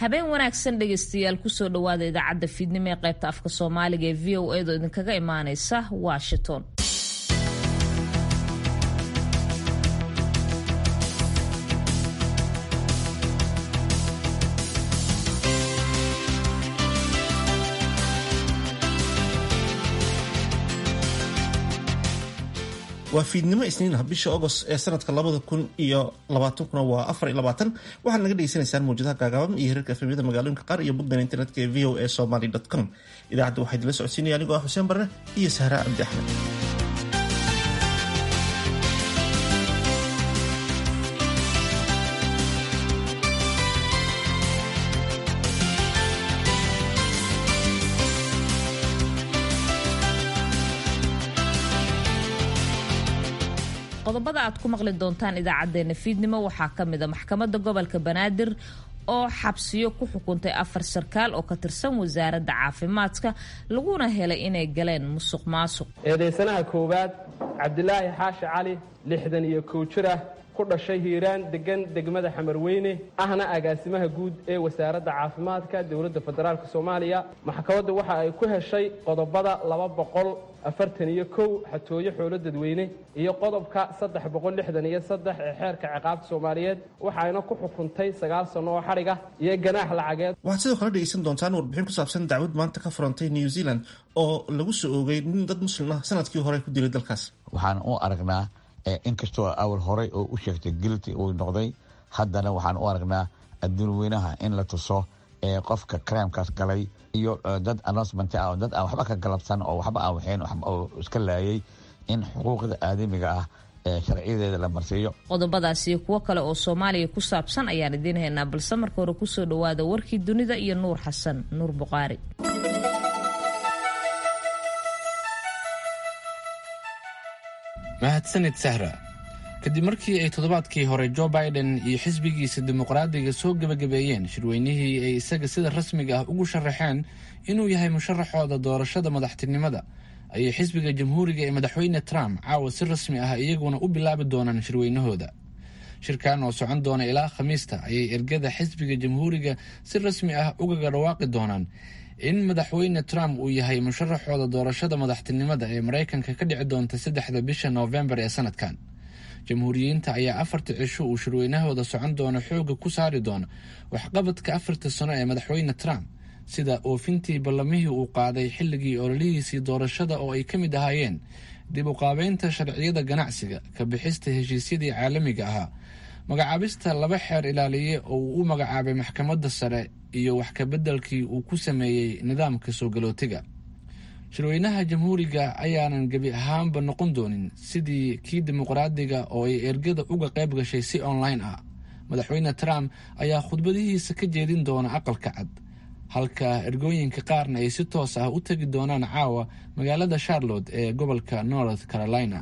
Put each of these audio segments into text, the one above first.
habeen wanaagsan dhegaystayaal kusoo dhawaada idaacadda fiidnimo ee qaybta afka Soomaaliga ee VOA oo idinkaga imaaneysa Washington. waa fiidnimo isniin bisha August ee sanadka 2020 waa 24 waxaad naga dhageysanaysaan mowjadaha gaagaaban iyo hirarka efemyada magaalooyinka qaar iyo bogdan internetka ee voasomali.com. idaacadda waxaa idinla socodsiinaya anigoo ah Xuseen Barre iyo Sahra Cabdi Axmed. qodobada aad ku maqli doontaan idaacadeena fiidnimo waxaa kamid ah maxkamadda gobolka Banaadir oo xabsiyo ku xukuntay 4 sarkaal oo ka tirsan wasaaradda caafimaadka laguna helay inay galeen musuqmaasuq. eedeysanaha koowaad Cabdilaahi Xaashi Cali 61 jir ah ku dhashay Hiiraan degan degmada Xamarweyne ahna agaasimaha guud ee wasaaradda caafimaadka dowladda federaalka Soomaaliya. maxkamaddu waxa ay ku heshay qodobada 241 xatooyo xoolo dadweyne iyo qodobka 363 ee xeerka ciqaabta Soomaaliyeed waxayna ku xukuntay 9 sano oo xariga iyo ganaax lacageed. waxaad sidoo kale dhegeysan doontaan warbixin ku saabsan dacwad maanta ka furantay New Zealand oo lagu soo oogay nin dad muslim ah sanadkii hore ku dilay dalkaas. waxaan u aragnaa inkastoo awal horey oo u sheegtay guilty uu noqday, haddana waxaan u aragnaa adduunweynaha in la tuso qofka crimekaas galay iyo dad announcement ah oo dad aan waxba ka galabsan oo waxba aan waxeen oo iska laayay in xuquuqda aadamiga ah sharciyadeeda la marsiiyo. qodobadaas iyo kuwo kale oo Soomaaliya ku saabsan ayaan idin haynaa, balse marka hore kusoo dhawaada warkii dunida iyo Nuur Xasan Nuur Buqaari. mahadsanid Sahra. kadib markii ay toddobaadkii hore Joe Biden iyo xisbigiisa dimuqraadiga soo gabagabeeyeen shirweynihii ay isaga sida rasmiga ah ugu sharaxeen inuu yahay musharaxooda doorashada madaxtinimada, ayay xisbiga jamhuuriga ee madaxweyne Trump caawa si rasmi ah iyaguna u bilaabi doonaan shirweynahooda. shirkan oo socon doona ilaa Khamiista ayay ergada xisbiga jamhuuriga si rasmi ah uga dhawaaqi doonaan in madaxweyne Trump uu yahay musharaxooda doorashada madaxtinimada ee Mareykanka ka dhici doonta 3 bisha November ee sanadkan. jamhuuriyiinta ayaa 4 cisho uu shirweynahooda socon doona xooga ku saari doona waxqabadka 4 sano ee madaxweyne Trump, sida oofintii ballamihii uu qaaday xilligii ololihiisii doorashada oo ay ka mid ahaayeen dib u qaabeynta sharciyada ganacsiga, ka bixista heshiisyadii caalamiga ahaa, magacaabista 2 xeer ilaaliye oo uu u magacaabay maxkamadda sare iyo wax ka beddelkii uu ku sameeyey nidaamka soo galootiga. shirweynaha jamhuuriga ayaanan gebi ahaanba noqon doonin sidii kii dimuqraadiga oo ay ergada uga qayb gashay si online ah. madaxweyne Trump ayaa khudbadihiisa ka jeedin doona aqalka cad, halka ergooyinka qaarna ay si toos ah u tagi doonaan caawa magaalada Charlotte ee gobolka North Carolina.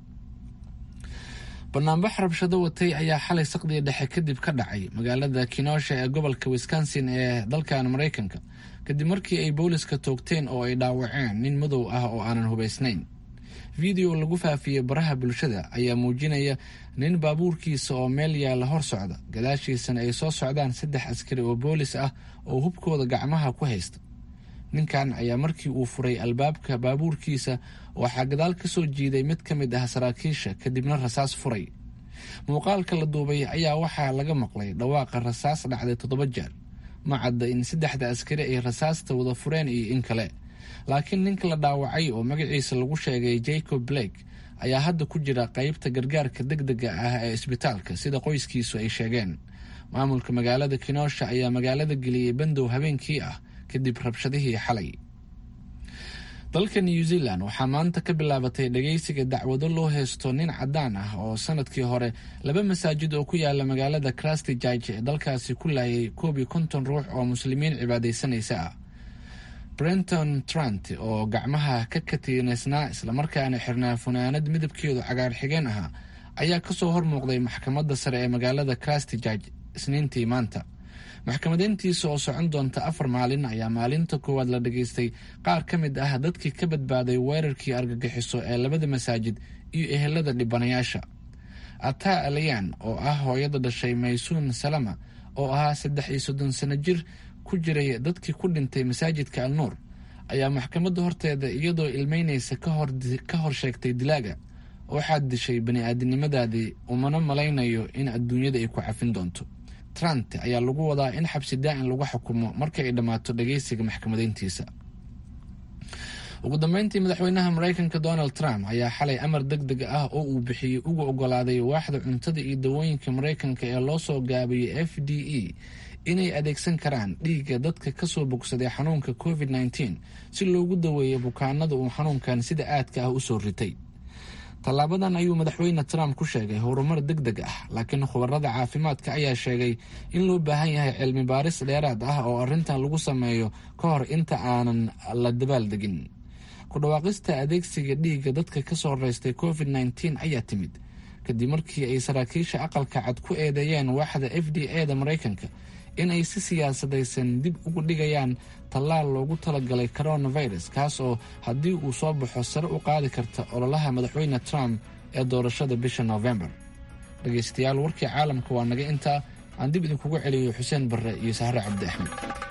banaanbax rabshado watay ayaa xalay saqdiga dhexe kadib ka dhacay magaalada Kenosha ee gobolka Wisconsin ee dalkan Mareykanka, kadib markii ay booliska toogteen oo ay dhaawaceen nin madow ah oo aanan hubaysnayn. video lagu faafiyey baraha bulshada ayaa muujinaya nin baabuurkiisa oo meel yaala hor socda, gadaashiisana ay soo socdaan 3 askari oo boolis ah oo hubkooda gacmaha ku haysta. ninkan ayaa markii uu furay albaabka baabuurkiisa waxaa gadaal ka soo jiiday mid ka mid ah saraakiisha, kadibna rasaas furay. muuqaalka la duubay ayaa waxaa laga maqlay dhawaaqa rasaas dhacday 7 jeer. ma cadda in 3 askari ay rasaasta wada fureen iyo in kale, laakiin ninka la dhaawacay oo magaciisa lagu sheegay Jacob Blake ayaa hadda ku jira qaybta gargaarka degdega ah ee isbitaalka, sida qoyskiisu ay sheegeen. maamulka magaalada Kenosha ayaa magaalada geliyey bandow habeenkii ah kadib rabshadihii xalay. dalka New Zealand waxaa maanta ka bilaabatay dhageysiga dacwado loo heysto nin cadaan ah oo sanadkii hore 2 masaajid oo ku yaala magaalada Christchurch ee dalkaasi ku laayay 51 ruux oo muslimiin cibaadaysanaysa ah. Brenton Trent oo gacmaha ka katiinaysnaa islamarkaana xirnaa funaanad midabkeedu cagaar xigeen ahaa ayaa kasoo hormuuqday maxkamadda sare ee magaalada Christchurch isniintii maanta. maxkamadeyntiisa oo socon doonta 4 maalin ayaa maalinta koowaad la dhageystay qaar ka mid ah dadkii ka badbaaday weerarkii argagixiso ee 2 masaajid iyo ehelada dhibanayaasha. Ataa Alayan oo ah hooyada dhashay Maysuun Salama oo ahaa 33 sano jir ku jiray dadkii ku dhintay masaajidka alnuur ayaa maxkamadda horteeda iyadoo ilmeynaysa ka hor sheegtay dilaaga waxaad dishay bani-aadamnimadaadii umana malaynayo in adduunyada ay ku cafin doonto. Trant ayaa lagu wadaa in xabsi daa'in lagu xukumo marka ay dhammaato dhageysiga maxkamadeyntiisa. ugu dambeyntii madaxweynaha Mareykanka Donald Trump ayaa xalay amar degdeg ah oo uu bixiyay ugu ogolaaday waaxda cuntada iyo dawooyinka Mareykanka ee loo soo gaabiyay FDA inay adeegsan karaan dhiigga dadka ka soo bogsaday xanuunka COVID-19 si loogu daweeyo bukaanada uu xanuunkan sida aadka ah u soo ritay. Tallaabadan ayuu madaxweyne Trump ku sheegay horumar degdeg ah, laakiin khubarada caafimaadka ayaa sheegay in loo baahan yahay cilmi baaris dheeraad ah oo arrintan lagu sameeyo ka hor inta aanan la dabaaldegin. Ku dhawaaqista adeegsiga dhiigga dadka ka soo reystay COVID-19 ayaa timid kadib markii ay saraakiisha aqalka cad ku eedeeyeen waaxda FDA da Mareykanka in ay si siyaasadaysan dib ugu dhigayaan tallaal loogu talagalay coronavirus kaas oo haddii uu soo baxo sare u qaadi karta ololaha madaxweyne Trump ee doorashada bisha November. dhageystayaal warkii caalamka waa naga intaa. aan dib idinkugu celiyo Xuseen Barre iyo Sahre Cabdi Axmed.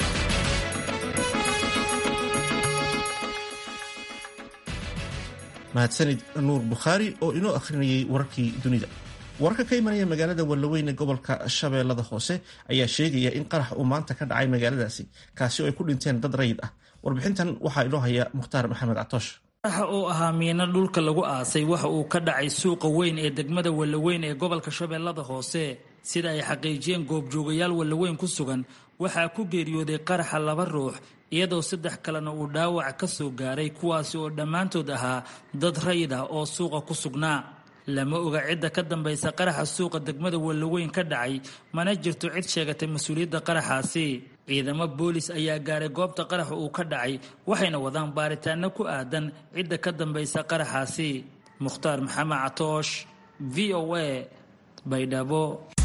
mahadsanid nuur bukhaari oo inoo akhrinayay wararkii dunida. wararka ka imanaya magaalada Wallaweyn ee gobolka Shabeellada Hoose ayaa sheegaya in qarax uu maanta ka dhacay magaaladaasi kaasi oo ay ku dhinteen dad rayid ah. warbixintan waxaa inoo haya Mukhtaar Maxamed Catoosh. qaraxa oo ahaa miino dhulka lagu aasay waxa uu ka dhacay suuqa weyn ee degmada Wallaweyn ee gobolka Shabeellada Hoose sida ay xaqiijiyeen goobjoogayaal Wallaweyn ku sugan. waxaa ku geeriyooday qaraxa 2 ruux iyadoo 3 kalena uu dhaawac ka soo gaaray kuwaasi oo dhammaantood ahaa dad rayid ah oo suuqa ku sugnaa. lama oga cidda ka dambaysa qaraxa suuqa degmada Wallaweyn ka dhacay mana jirto cid sheegatay mas'uuliyadda qaraxaasi. ciidamo boolis ayaa gaaray goobta qaraxa uu ka dhacay waxayna wadaan baaritaano ku aadan cidda ka dambaysa qaraxaasi. Mukhtaar Maxamed Catoosh, VOA, Baydhabo.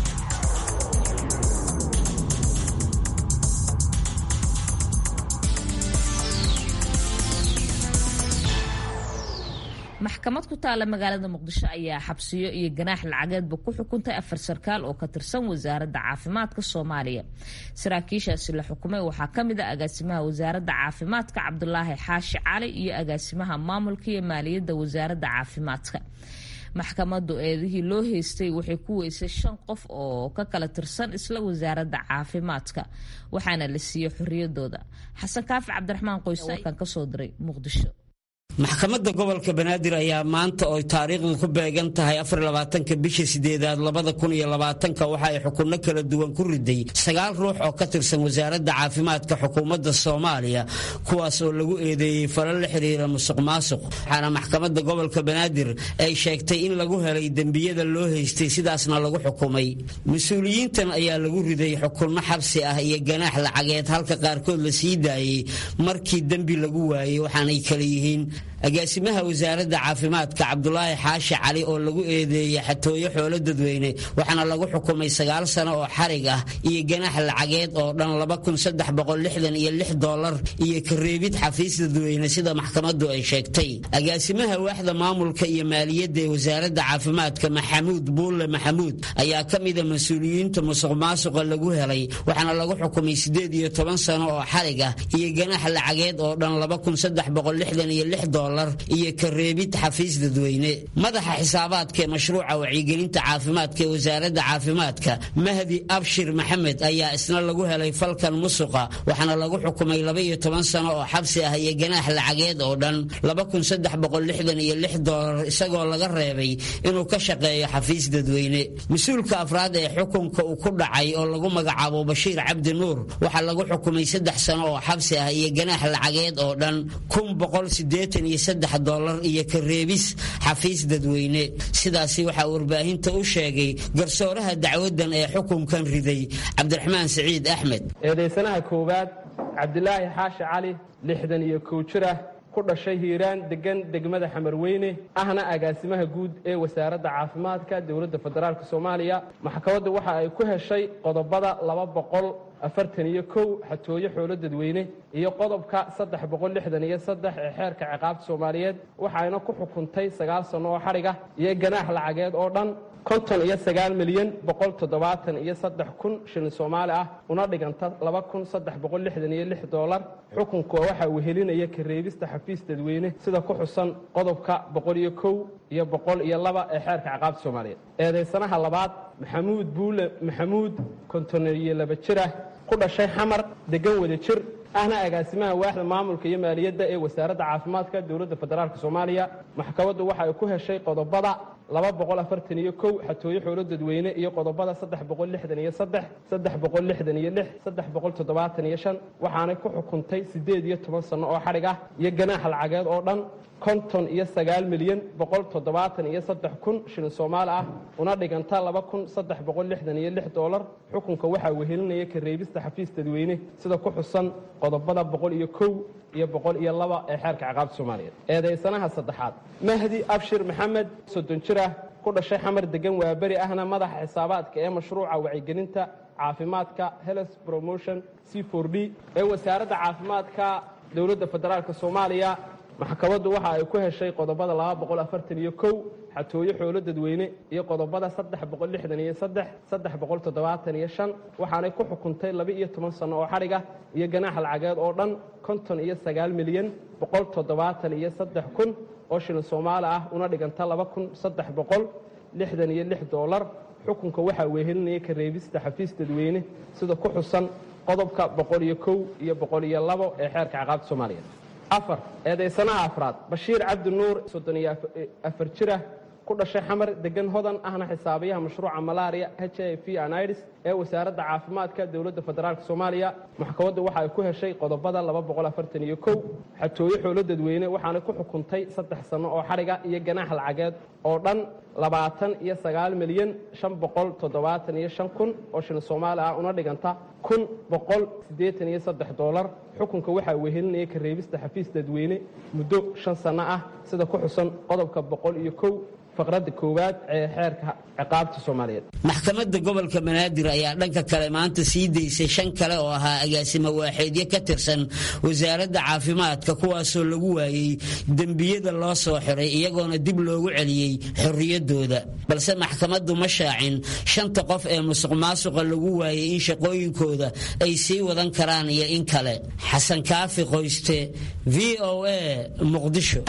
maxkamad ku taala magaalada Muqdisho ayaa xabsiyo iyo ganaax lacageedba ku xukuntay 4 sarkaal oo ka tirsan wasaaradda caafimaadka Soomaaliya. saraakiishaasi la xukumay waxaa ka mid ah agaasimaha wasaaradda caafimaadka Cabdulaahi Xaashi Cali iyo agaasimaha maamulka iyo maaliyadda wasaaradda caafimaadka. maxkamadu eedihii loo haystay waxay ku weysay 5 qof oo ka kala tirsan isla wasaaradda caafimaadka waxaana la siiyay xorriyadooda. Xasan Kaafi Cabdiraxmaan Qoyse kan ka soo diray Muqdisho. maxkamadda gobolka Banaadir ayaa maanta oo taariikhdu ku beegan tahay 24 bisha 8aad 2020 waxa ay xukunno kala duwan ku riday 9 ruux oo ka tirsan wasaaradda caafimaadka xukuumadda Soomaaliya kuwaas oo lagu eedeeyay falal la xiriira musuqmaasuq. waxaana maxkamadda gobolka Banaadir ay sheegtay in lagu helay dembiyada loo haystay sidaasna lagu xukumay. mas'uuliyiintan ayaa lagu riday xukunno xabsi ah iyo ganaax lacageed halka qaarkood la sii daayay markii dembi lagu waayay. waxaanay kala yihiin agaasimaha wasaaradda caafimaadka Cabdulaahi Xaashi Cali oo lagu eedeeyay xatooyo xoolo dadweyne waxaana lagu xukumay 9 sano oo xarig ah iyo ganaax lacageed oo dhan $2,366 iyo kareebid xafiis dadweyne sida maxkamaddu ay sheegtay. agaasimaha waaxda maamulka iyo maaliyadda ee wasaaradda caafimaadka Maxamuud Buule Maxamuud ayaa ka mid ah mas'uuliyiinta musuqmaasuqa lagu helay waxaana lagu xukumay 18 sano oo xarig ah iyo ganaax lacageed oo dhan $2,366 iyo kareebid xafiis dadweyne. madaxa xisaabaadka ee mashruuca wacyigelinta caafimaadka ee wasaaradda caafimaadka Mahdi Abshir Maxamed ayaa isna lagu helay falkan musuqa waxaana lagu xukumay 12 sano oo xabsi ah iyo ganaax lacageed oo dhan $2,366 isagoo laga reebay inuu ka shaqeeyo xafiis dadweyne. mas-uulka afraad ee xukunka uu ku dhacay oo lagu magacaabo Bashiir Cabdi Nuur waxaa lagu xukumay 3 sano oo xabsi ah iyo ganaax lacageed oo dhan $183 iyo kareebis xafiis dadweyne. sidaasi waxaa warbaahinta u sheegay garsooraha dacwadan ee xukunkan riday Cabdiraxmaan Saciid Axmed. eedeysanaha koowaad Cabdulaahi Xaashi Cali 61 jir ah ku dhashay Hiiraan degan degmada Xamarweyne ahna agaasimaha guud ee wasaaradda caafimaadka dowladda federaalka Soomaaliya. maxkamaddu waxa ay ku heshay qodobada 241 xatooyo xoolo dadweyne iyo qodobka 363 ee xeerka ciqaabta Soomaaliyeed waxayna ku xukuntay 9 sano oo xariga iyo ganaax lacageed oo dhan $59,173,000 shilin Soomaali ah una dhiganta $2,366. xukunka waxa uu helinaya ka reebista xafiis dadweyne sida ku xusan qodobka 101 iyo 102 ee xeerka ciqaabta Soomaaliyeed. eedeysanaha labaad Maxamuud Buule Maxamuud 52 jir ah ku dhashay Xamar degan wada jir ahna agaasimaha waaxda maamulka iyo maaliyadda ee wasaaradda caafimaadka dowladda federaalka Soomaaliya. maxkamaddu waxa ay ku heshay qodobada 241 xatooyo xoolo dadweyne iyo qodobada 363 366 375 waxaanay ku xukuntay 18 sano oo xadhig ah iyo ganaax lacageed oo dhan $59,173,000 shilin Soomaali ah una dhiganta $2,366. xukunka waxa uu helinaya ka reebista xafiis dadweyne sida ku xusan qodobada 101 iyo 102 ee xeerka ciqaabta Soomaaliyeed. eedeysanaha saddexaad Mahdi Abshir Maxamed 30 jir ah ku dhashay Xamar degan waa bari ahna madaxa xisaabaadka ee mashruuca wacyigelinta caafimaadka Health Promotion C4D ee wasaaradda caafimaadka dowladda federaalka Soomaaliya. maxkamaddu waxa ay ku heshay qodobada 241 xatooyo xoolo dadweyne iyo qodobada 363 375 waxaanay ku xukuntay 12 sano oo xadhig ah iyo ganaax lacageed oo dhan $59,173,000 oo shilin Soomaali ah una dhiganta $2,366. xukunka waxa uu helinaya ka reebista xafiis dadweyne sida ku xusan qodobka 101 iyo 102 ee xeerka ciqaabta Soomaaliyeed. eedeysanaha afraad Bashiir Cabdi Nuur 34 jir ah ku dhashay Xamar degan hodan ahna xisaabiyaha mashruuca malaria HIV and AIDS ee wasaaradda caafimaadka dowladda federaalka Soomaaliya. maxkamaddu waxa ay ku heshay qodobada 241 xatooyo xoolo dadweyne waxaana ku xukuntay 3 sano oo xadhiga iyo ganaax lacageed oo dhan $29,575,000 oo shilin Soomaali ah una dhiganta $1,183. xukunka waxa uu helinaya ka reebista xafiis dadweyne muddo 5 sano ah sida ku xusan qodobka 101 faqradda 1 ee xeerka ciqaabta Soomaaliyeed. maxkamadda gobolka Banaadir ayaa dhanka kale maanta sii deysay 5 kale oo ahaa agaasimo waaxeedyo ka tirsan wasaaradda caafimaadka kuwaasoo lagu waayey dembiyada loo soo xiray iyagoona dib loogu celiyey xorriyadooda. balse maxkamaddu ma shaacin 5 qof ee musuqmaasuqa lagu waayey in shaqooyinkooda ay sii wadan karaan iyo in kale. xasan kaafi qoyste VOA Muqdisho.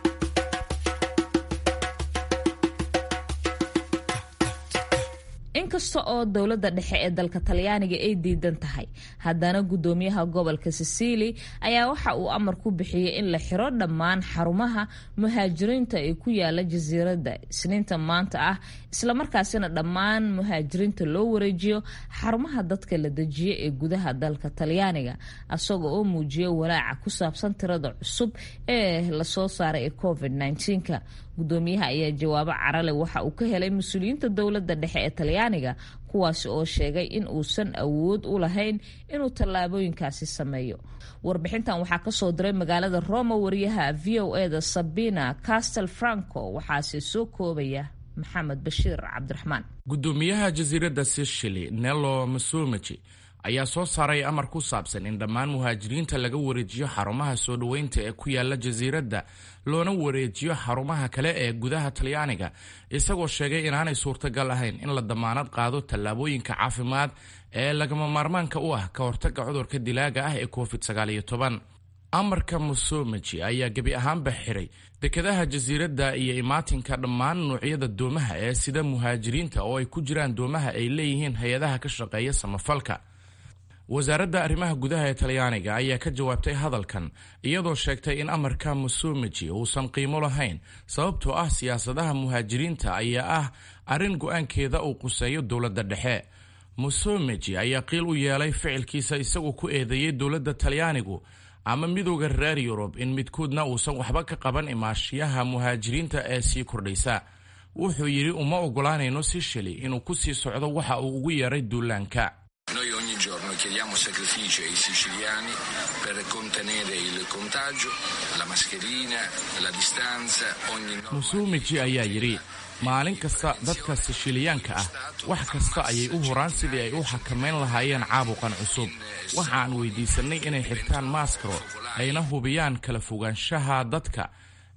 inkasta oo dowladda dhexe ee dalka Talyaaniga ay diidan tahay haddana gudoomiyaha gobolka Sicily ayaa waxa uu amar ku bixiyay in la xiro dhammaan xarumaha muhaajiriinta ee ku yaala jasiiradda Isniinta maanta ah isla markaasina dhammaan muhaajiriinta loo wareejiyo xarumaha dadka la dejiyo ee gudaha dalka Talyaaniga asagoo oo muujiyo walaaca ku saabsan tirada cusub ee la soo saaray ee COVID-19-ka. gudoomiyaha ayaa jawaabo carale waxa uu ka helay mas'uuliyiinta dowladda dhexe ee Talyaaniga kuwaas oo sheegay in uusan awood u lahayn inuu tallaabooyinkaasi sameeyo. warbixintan waxaa ka soo diray magaalada Roma wariyaha VOA-da Sabina Castelfranco waxaase soo koobaya Maxamed Bashiir Cabdiraxmaan. gudoomiyaha jasiiradda Sicily Nello Musumeci ayaa soo saaray amar ku saabsan in dhammaan muhaajiriinta laga wareejiyo xarumaha soo dhaweynta ee ku yaala jasiiradda loona wareejiyo xarumaha kale ee gudaha Talyaaniga isagoo sheegay inaanay suurtagal ahayn in la damaanad qaado tallaabooyinka caafimaad ee lagama maarmaanka u ah ka hortagga cudurka dilaaga ah ee COVID-19. amarka Musumeci ayaa gebi ahaanba xiray dekedaha jasiiradda iyo imaatinka dhammaan noocyada doomaha ee sida muhaajiriinta oo ay ku jiraan doomaha ay leeyihiin hay-adaha ka shaqeeya samafalka. wasaaradda arrimaha gudaha ee Talyaaniga ayaa ka jawaabtay hadalkan iyadoo sheegtay in amarka Musumeci uusan qiimo lahayn sababtoo ah siyaasadaha muhaajiriinta ayaa ah arrin go'aankeeda uu quseeyo dowladda dhexe. Musumeci ayaa qiil u yeelay ficilkiisa isagoo ku eedeeyay dowladda Talyaanigu ama midowga reer Yurub in midkoodna uusan waxba ka qaban imaashiyaha muhaajiriinta ee sii kordhaysa. wuxuu yidhi uma ogolaanayno Sicily inuu ku sii socdo waxa uu ugu yeeray duulaanka. Noi ogni giorno chiediamo sacrifici ai siciliani per contenere il contagio, la mascherina, la distanza, ogni norma. Musumeci ayaa yidhi maalin kasta dadka Siciliyaanka ah wax kasta ayay u huraan sidii ay u xakameyn lahaayeen caabuqan cusub. waxaan weydiisanay inay xirtaan maaskaro ayna hubiyaan kala fogaanshaha dadka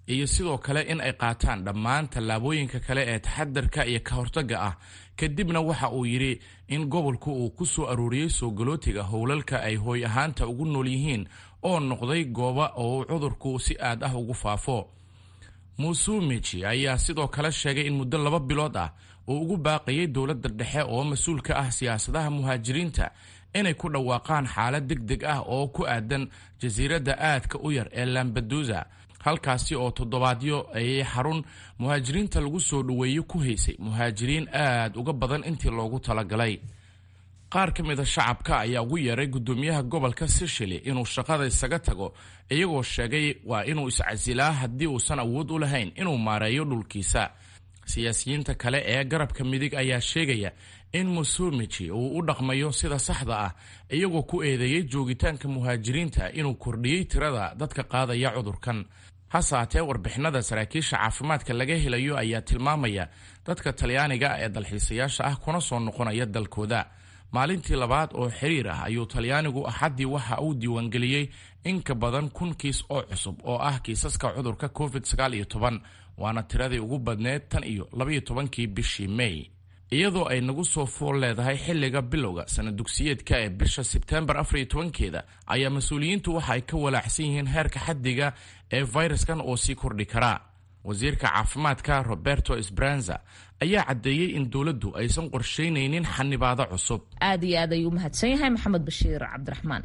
iyo sidoo kale in ay qaataan dhammaan tallaabooyinka kale ee taxadarka iyo ka hortagga ah. kadibna waxa uu yidhi in gobolku uu ku soo aruuriyey soo galootiga howlalka ay hooy ahaanta ugu nool yihiin oo noqday gooba oo uu cudurku si aad ah ugu faafo. Musumeci ayaa sidoo kale sheegay in muddo 2 bilood ah uu ugu baaqayay dowladda dhexe oo mas-uul ka ah siyaasadaha muhaajiriinta inay ku dhawaaqaan xaalad degdeg ah oo ku aadan jasiiradda aadka u yar ee Lampedusa, halkaasi oo toddobaadyo ay xarun muhaajiriinta lagu soo dhaweeyo ku haysay muhaajiriin aad uga badan intii loogu talagalay. qaar ka mid a shacabka ayaa ugu yeeray gudoomiyaha gobolka Sicily inuu shaqada isaga tago, iyagoo sheegay waa inuu iscasilaa haddii uusan awood u lahayn inuu maareeyo dhulkiisa. siyaasiyiinta kale ee garabka midig ayaa sheegaya in Musumeci uu u dhaqmayo sida saxda ah, iyagoo ku eedeeyay joogitaanka muhaajiriinta inuu kordhiyey tirada dadka qaadaya cudurkan. hase haatee warbixinada saraakiisha caafimaadka laga helayo ayaa tilmaamaya dadka Talyaaniga ee dalxiisayaasha ah kuna soo noqonaya dalkooda. maalintii labaad oo xiriir ah ayuu Talyaanigu Axaddii waxa uu diiwaangeliyey in ka badan 1,000 kiis oo cusub oo ah kiisaska cudurka COVID-19, waana tiradii ugu badneed tan iyo 12kii bishii May. iyadoo ay nagu soo fool leedahay xilliga bilowga sanad dugsiyeedka ee bisha Sebtembar 14keeda ayaa mas-uuliyiintu waxa ay ka walaacsan yihiin heerka xaddiga ee fayraskan oo sii kordhi kara. wasiirka caafimaadka Roberto Speranza ayaa caddeeyey in dowladdu aysan qorsheynaynin xanibaado cusub. aad iyo aad ayuu mahadsan yahay Maxamed Bashiir Cabdiraxmaan.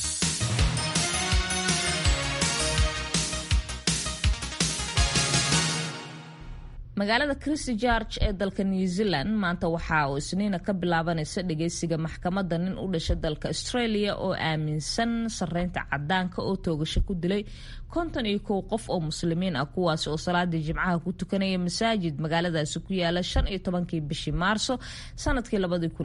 magaalada Christchurch ee dalka New Zealand maanta waxa uu isniina ka bilaabanaysa dhageysiga maxkamadda nin u dhashay dalka Australia oo aaminsan sareynta cadaanka oo toogasho ku dilay 51 qof oo muslimiin ah, kuwaas oo salaadii jimcaha ku tukanaya masaajid magaaladaasi ku yaala 15kii bishii Maarso sanadkii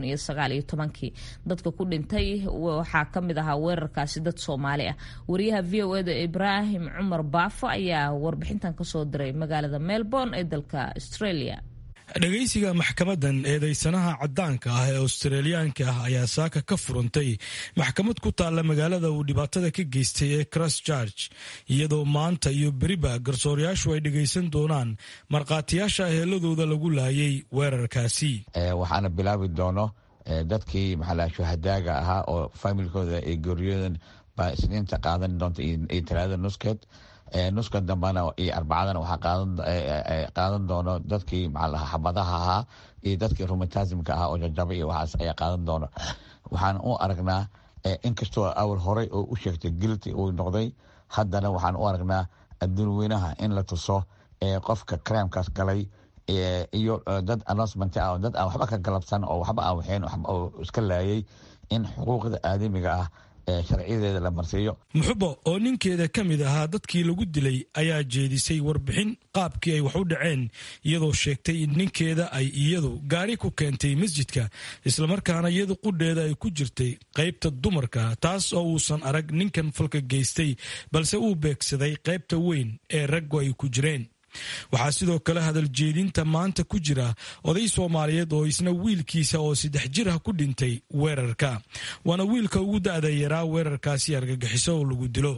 2019. dadka ku dhintay waxaa ka mid ahaa weerarkaasi dad Soomaali ah. wariyaha VOA-da Ibrahim Cumar Baafo ayaa warbixintan ka soo diray magaalada Melbourne ee dalka Australia. dhageysiga maxkamadan eedeysanaha cadaanka ah ee Australiyaanka ah ayaa saaka ka furantay maxkamad ku taalla magaalada uu dhibaatada ka geystay ee Christchurch, iyadoo maanta iyo beriba garsoorayaashu ay dhageysan doonaan markhaatiyaasha eheladooda lagu laayay weerarkaasi. waxaana bilaabi doono dadkii shuhadaaga ahaa oo familkooda ay geeriyooden baa isniinta qaadan doonta iyo talaada nuskeed. nuska dambana iyo arbacadana waxaa qaadan doono dadkii xabadaha ahaa iyo dadkii rheumatismka ahaa oo jajaba iyo waxaas ayaa qaadan doono. waxaan u aragnaa inkastoo awal horey oo u sheegtay guilty uu noqday, haddana waxaan u aragnaa adduun weynaha in la tuso qofka crimekaas galay iyo dad announcement ah oo dad aan waxba ka galabsan oo waxba aan waxeen oo iska laayay in xuquuqda aadamiga ah sharciyadeeda la marsiiyo. muxubo oo ninkeeda ka mid ahaa dadkii lagu dilay ayaa jeedisay warbixin qaabkii ay wax u dhaceen, iyadoo sheegtay in ninkeeda ay iyadu gaari ku keentay masjidka, islamarkaana iyadu qudheeda ay ku jirtay qaybta dumarka, taas oo uusan arag ninkan falka geystay, balse uu beegsaday qaybta weyn ee raggu ay ku jireen. waxaa sidoo kale hadal jeedinta maanta ku jira oday Soomaaliyeed oo isna wiilkiisa oo 3 jir ah ku dhintay weerarka, waana wiilka ugu da'da yaraa weerarkaasi argagixiso oo lagu dilo.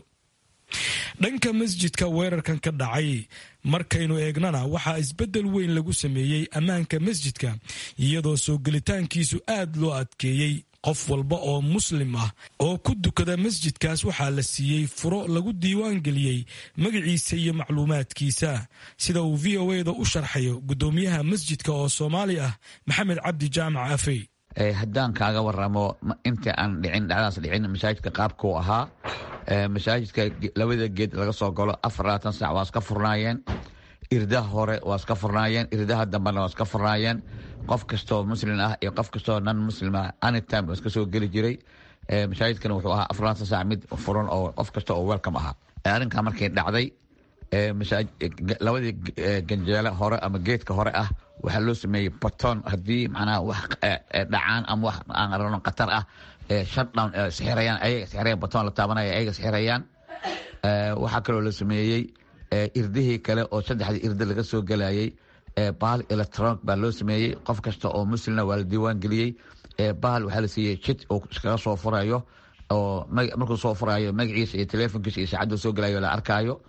dhanka masjidka weerarkan ka dhacay markaynu eegnana waxaa isbedel weyn lagu sameeyey ammaanka masjidka, iyadoo soo gelitaankiisu aad loo adkeeyey. qof walba oo muslim ah oo ku dukada masjidkaas waxaa la siiyey furo lagu diiwaan geliyey magaciisa iyo macluumaadkiisa, sida uu VOA-da u sharxayo gudoomiyaha masjidka oo Soomaali ah Maxamed Cabdi Jaamac Afey. haddaan kaaga waramo inta aan dhacdaas dhicin masaajidka qaabkuu ahaa, masaajidka labada geed laga soo galo 24 saac waa iska furnaayeen, irdaha hore waa iska furnaayeen, irdaha dambena waa iska furnaayeen. qof kastoo muslim ah iyo qof kastoo non muslim ah anytime iska soo geli jiray. masaajidkana wuxuu ahaa 24 saac mid furan oo qof kasta oo welcome ahaa. arrinkaa markay dhacday labadii ganjeele hore ama geedka hore ah waxaa loo sameeyey baton, haddii wax dhacaan ama wax aan aragno khatar ah shutdown sixirayaan, ayaga sixirayaan, baton la taabanaya ayaga sixirayaan. waxaa kaloo la sameeyey irdihii kale oo 3 irda laga soo galayay bahal electronic baa loo sameeyey. qof kasta oo muslimna waa la diiwaan geliyey. bahal waxaa la siiyey jid oo iskaga soo furayo oo markuu soo furayo magaciisa iyo telefonkiisa iyo saacaddu soo galayo la arkaayo.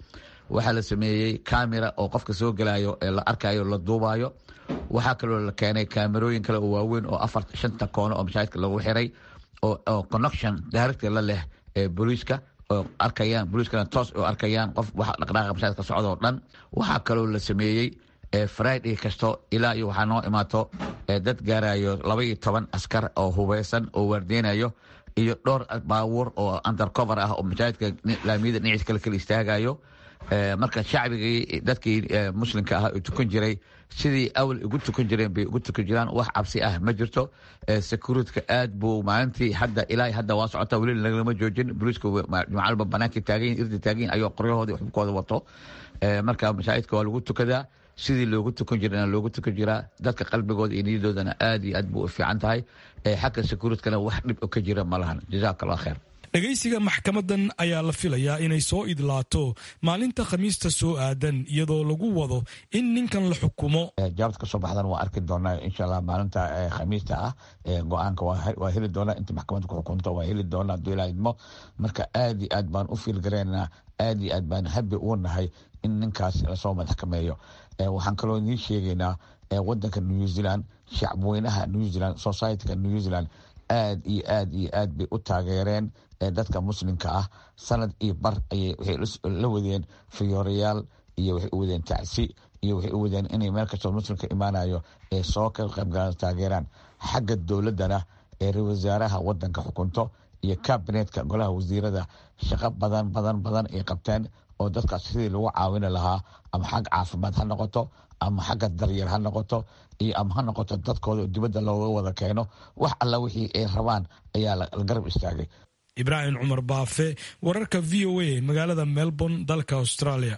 waxaa la sameeyey camera oo qofka soo gelayo ee la arkayo la duubayo. waxaa kaloo la keenay kaamerooyin kale oo waaweyn oo 4-5 koono oo masaajidka lagu xiray oo connection direct la leh booliiska oo arkayaan, booliiskana toos oo arkayaan qof wax dhaqdhaqaaqa masaajidka socda oo dhan. waxaa kaloo la sameeyey Friday kasto ilaa iyo waxaa noo imaato dad gaarayo 12 askar oo hubeysan oo waardeynayo iyo dhowr baabuur oo undercover ah oo masaajidka laamiyada dhinaciisa kala istaagayo. marka shacbigii dadkii muslimka ah oo tukan jiray sidii awal ugu tukan jireen bay ugu tukan jiraan. wax cabsi ah ma jirto. security aad buu maalintii ilaa hadda waa socota, weli lagama joojin. booliiska jumcalba banaanka taagan irdi taagan ayuu qoryahoodii xubkooda wato. marka masaajidka waa lagu tukadaa sidii loogu tukan jirana loogu tukan jiraa. dadka qalbigooda iyo niyadoodana aad iyo aad buu u fiican tahay. xagga securityna wax dhib ka jira ma lahan. jazakallah khair. dhegaysiga maxkamadan ayaa la filayaa inay soo idlaato maalinta khamiista soo aadan, iyadoo lagu wado in ninkan la xukumo. jawaabta ka soo baxdan waa arki doonaa insha allah maalinta khamiista ah. go-aanka waa heli doonaa, inta maxkamadda ku xukunto waa heli doonaa hadduu ilaa idmo. marka aad iyo aad baan u fiilgareynaa, aad iyo aad baan habi ugu nahay in ninkaas lasoo madaxkameeyo. waxaan kaloo idiin sheegaynaa wadanka New Zealand, shacbweynaha New Zealand, societyga New Zealand aad iyo aad iyo aad bay u taageereen dadka muslimka ah. sanad iyo bar ayay waxay la wadeen fiyoorayaal iyo waxay u wadeen tacsi iyo waxay u wadeen inay meel kastoo muslimka imaanayo soo ka qaybgalaan taageeraan. xagga dowladdana ra-iisul wasaaraha wadanka xukunto iyo kabinetka golaha wasiirada shaqo badan ay qabteen oo dadkaas sidii lagu caawini lahaa, ama xag caafimaad ha noqoto ama xagga daryeel ha noqoto iyo ama ha noqoto dadkooda dibadda looga wada keeno. wax alla wixii ay rabaan ayaa la garab istaagay. Ibraahim Cumar Baafe, wararka VOA, magaalada Melbourne, dalka Australia.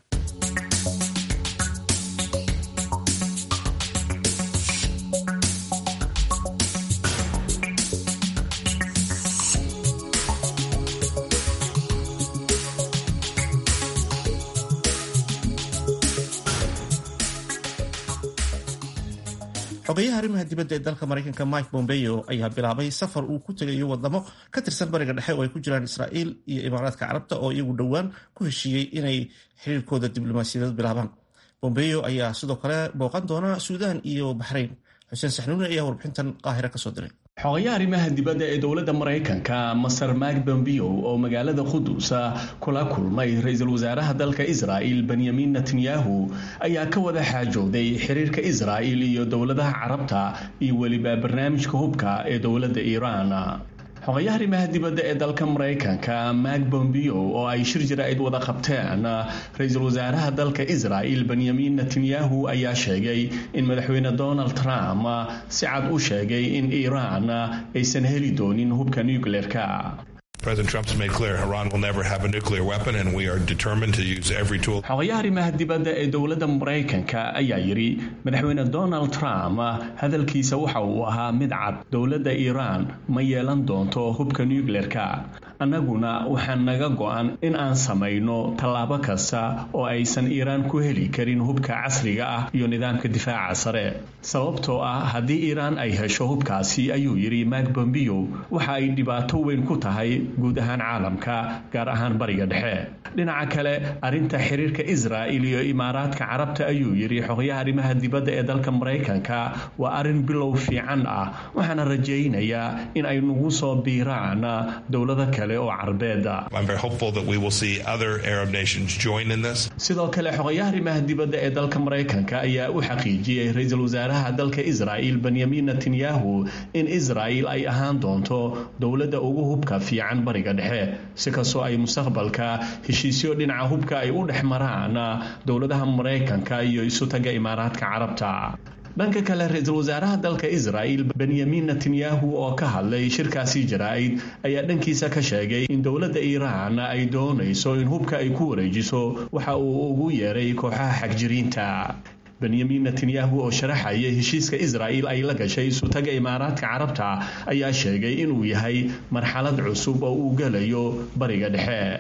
xogayaha arrimaha dibadda ee dalka Mareykanka Mike Pompeo ayaa bilaabay safar uu ku tegayo wadamo ka tirsan bariga dhexe oo ay ku jiraan Israa'iil iyo Imaaraadka Carabta oo iyagu dhowaan ku heshiiyey inay xiriirkooda diblomaasiyadeed bilaabaan. Pompeo ayaa sidoo kale booqan doona Suudaan iyo Bahrain. Xuseen Saxnuuni ayaa warbixintan Qaahira ka soo diray. xogayaha arrimaha dibadda ee dowladda Mareykanka Masar Mike Pompeo oo magaalada Qudus kula kulmay ra'iisul wasaaraha dalka Israa'iil Benjamin Netanyahu ayaa ka wada xaajooday xiriirka Israa'iil iyo dowladaha Carabta iyo waliba barnaamijka hubka ee dowladda Iiraan. xogayaha arrimaha dibadda ee dalka Mareykanka Mike Pompeo oo ay shir jiraa'id wada qabteen ra'iisul wasaaraha dalka Israa'iil Benjamin Netanyahu ayaa sheegay in madaxweyne Donald Trump si cad u sheegay in Iiraan aysan heli doonin hubka nuclear-ka. President Trump's made clear Iran will never have a nuclear weapon and we are determined to use every tool. xogayaha arrimaha dibadda ee dowladda Mareykanka ayaa yiri madaxweyne Donald Trump hadalkiisa waxa uu ahaa mid cad. dowladda Iiraan ma yeelan doonto hubka nuclear-ka. annaguna waxaan naga go'an in aan samayno tallaabo kasta oo aysan Iiraan ku heli karin hubka casriga ah iyo nidaamka difaaca sare. sababtoo ah haddii Iiraan ay hesho hubkaasi, ayuu yiri Mike Pompeo, waxa ay dhibaato weyn ku tahay guud ahaan caalamka, gaar ahaan bariga dhexe. dhinaca kale, arrinta xiriirka Israa'iil iyo Imaaraadka Carabta, ayuu yiri xogayaha arrimaha dibadda ee dalka Mareykanka, waa arrin bilow fiican ah. waxaana rajaynayaa in ay nagu soo biiraan dowlado kale oo carbeed. I'm very hopeful that we will see other Arab nations join in this. sidoo kale xogayaha arrimaha dibadda ee dalka Mareykanka ayaa u xaqiijiyay ra'iisul wasaaraha dalka Israa'iil Benjamin Netanyahu in Israa'iil ay ahaan doonto dowladda ugu hubka fiican bariga dhexe, si kastoo ay mustaqbalka heshiisyo dhinaca hubka ay u dhex maraan dowladaha Mareykanka iyo isutaga Imaaraadka Carabta. dhanka kale, ra'iisul wasaaraha dalka Israa'iil Benjamin Netanyahu oo ka hadlay shirkaasi jaraa'id ayaa dhankiisa ka sheegay in dowladda Iiraan ay doonayso in hubka ay ku wareejiso waxa uu ugu yeeray kooxaha xagjiriinta. Benjamin Netanyahu oo sharaxaya heshiiska Israa'iil ay la gashay isutaga Imaaraadka Carabta ayaa sheegay inuu yahay marxalad cusub oo uu galayo bariga dhexe.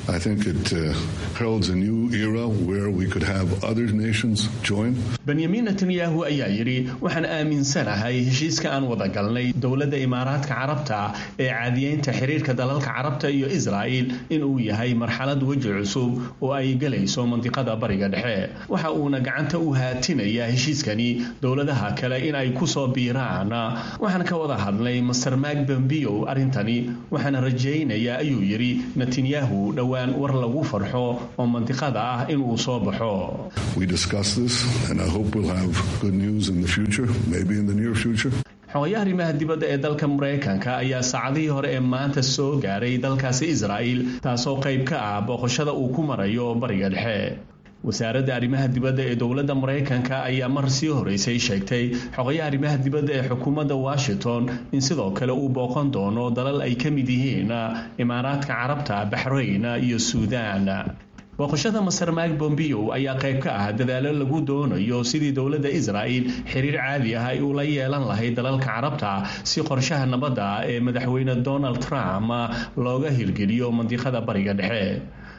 I think it heralds a new era where we could have other nations join. Benjamin Netanyahu ayaa yiri waxaan aaminsanahay heshiiska aan wada galnay dowladda Imaaraadka Carabta ee caadiyeynta xiriirka dalalka Carabta iyo Israa'iil inuu yahay marxalad waji cusub oo ay galayso mantiqada Bariga Dhexe. Waxa uuna gacanta u haatinaya heshiiskani dowladaha kale in ay ku soo biiraan. Waxaan ka wada hadlay Mr. Mike Pompeo arintani waxaan rajaynayaa ayuu yiri Netanyahu war lagu farxo oo mantiqada ah inuu soo baxo. We discussed this and I hope we'll have good news in the future, maybe in the near future. Xogayaha arrimaha dibadda ee dalka Mareykanka ayaa saacadihii hore ee maanta soo gaaray dalkaasi Israa'iil taasoo qayb ka ah booqashada uu ku marayo Bariga Dhexe. wasaaradda arrimaha dibadda ee dowladda Mareykanka ayaa mar sii horeysay sheegtay xogayaha arrimaha dibadda ee xukuumadda Washington in sidoo kale uu booqan doono dalal ay ka mid yihiin Imaaraadka Carabta, Bahrain iyo Suudaan. booqashada Mr. Mike Pompeo ayaa qayb ka ah dadaalo lagu doonayo sidii dowladda Israa'iil xiriir caadi ah ay u la yeelan lahayd dalalka Carabta si qorshaha nabadda ee madaxweyne Donald Trump looga hirgeliyo mantiqada Bariga Dhexe.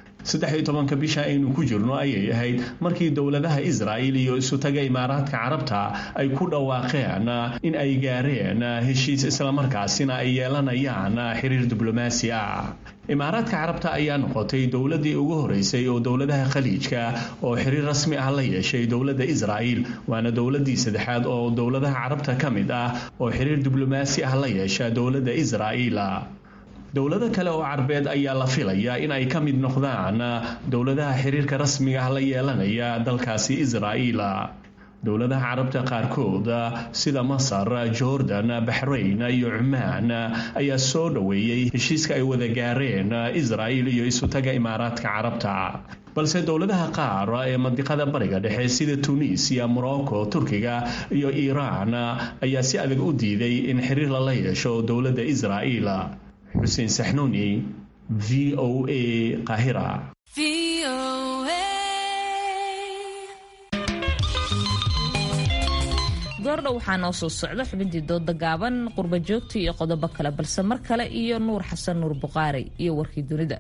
13 bisha aynu ku jirno ayay ahayd markii dowladaha Israa'iil iyo isu taga Imaaraadka Carabta ay ku dhawaaqeen in ay gaareen heshiis isla markaasina ay yeelanayaan xiriir diblomaasi ah. Imaaraadka Carabta ayaa noqotay dowladii ugu horeysay oo dowladaha Khaliijka oo xiriir rasmi ah la yeeshay dowladda Israa'iil, waana dowladii saddexaad oo dowladaha Carabta ka mid ah oo xiriir diblomaasi ah la yeesha dowladda Israa'iil. dowlado kale oo Carbeed ayaa la filayaa in ay ka mid noqdaan dowladaha xiriirka rasmiga ah la yeelanaya dalkaasi Israa'iil. dowladaha Carabta qaarkood sida Masar, Jordan, Bahrain iyo Oman ayaa soo dhaweeyay heshiiska ay wada gaareen Israa'iil iyo isu taga Imaaraadka Carabta. balse dowladaha qaar ee mantiqada Bariga Dhexe sida Tunisia, Morocco, Turkiga iyo Iran ayaa si adag u diiday in xiriir la yeesho dowladda Israa'iil. حسين سحنوني VOA قاهرة. goordhow waxaa noo soo socda xubintii dooda gaaban qurba joogta iyo qodobo kale balse mar kale iyo Nuur Xasan Nuur Buqaari iyo warkii dunida.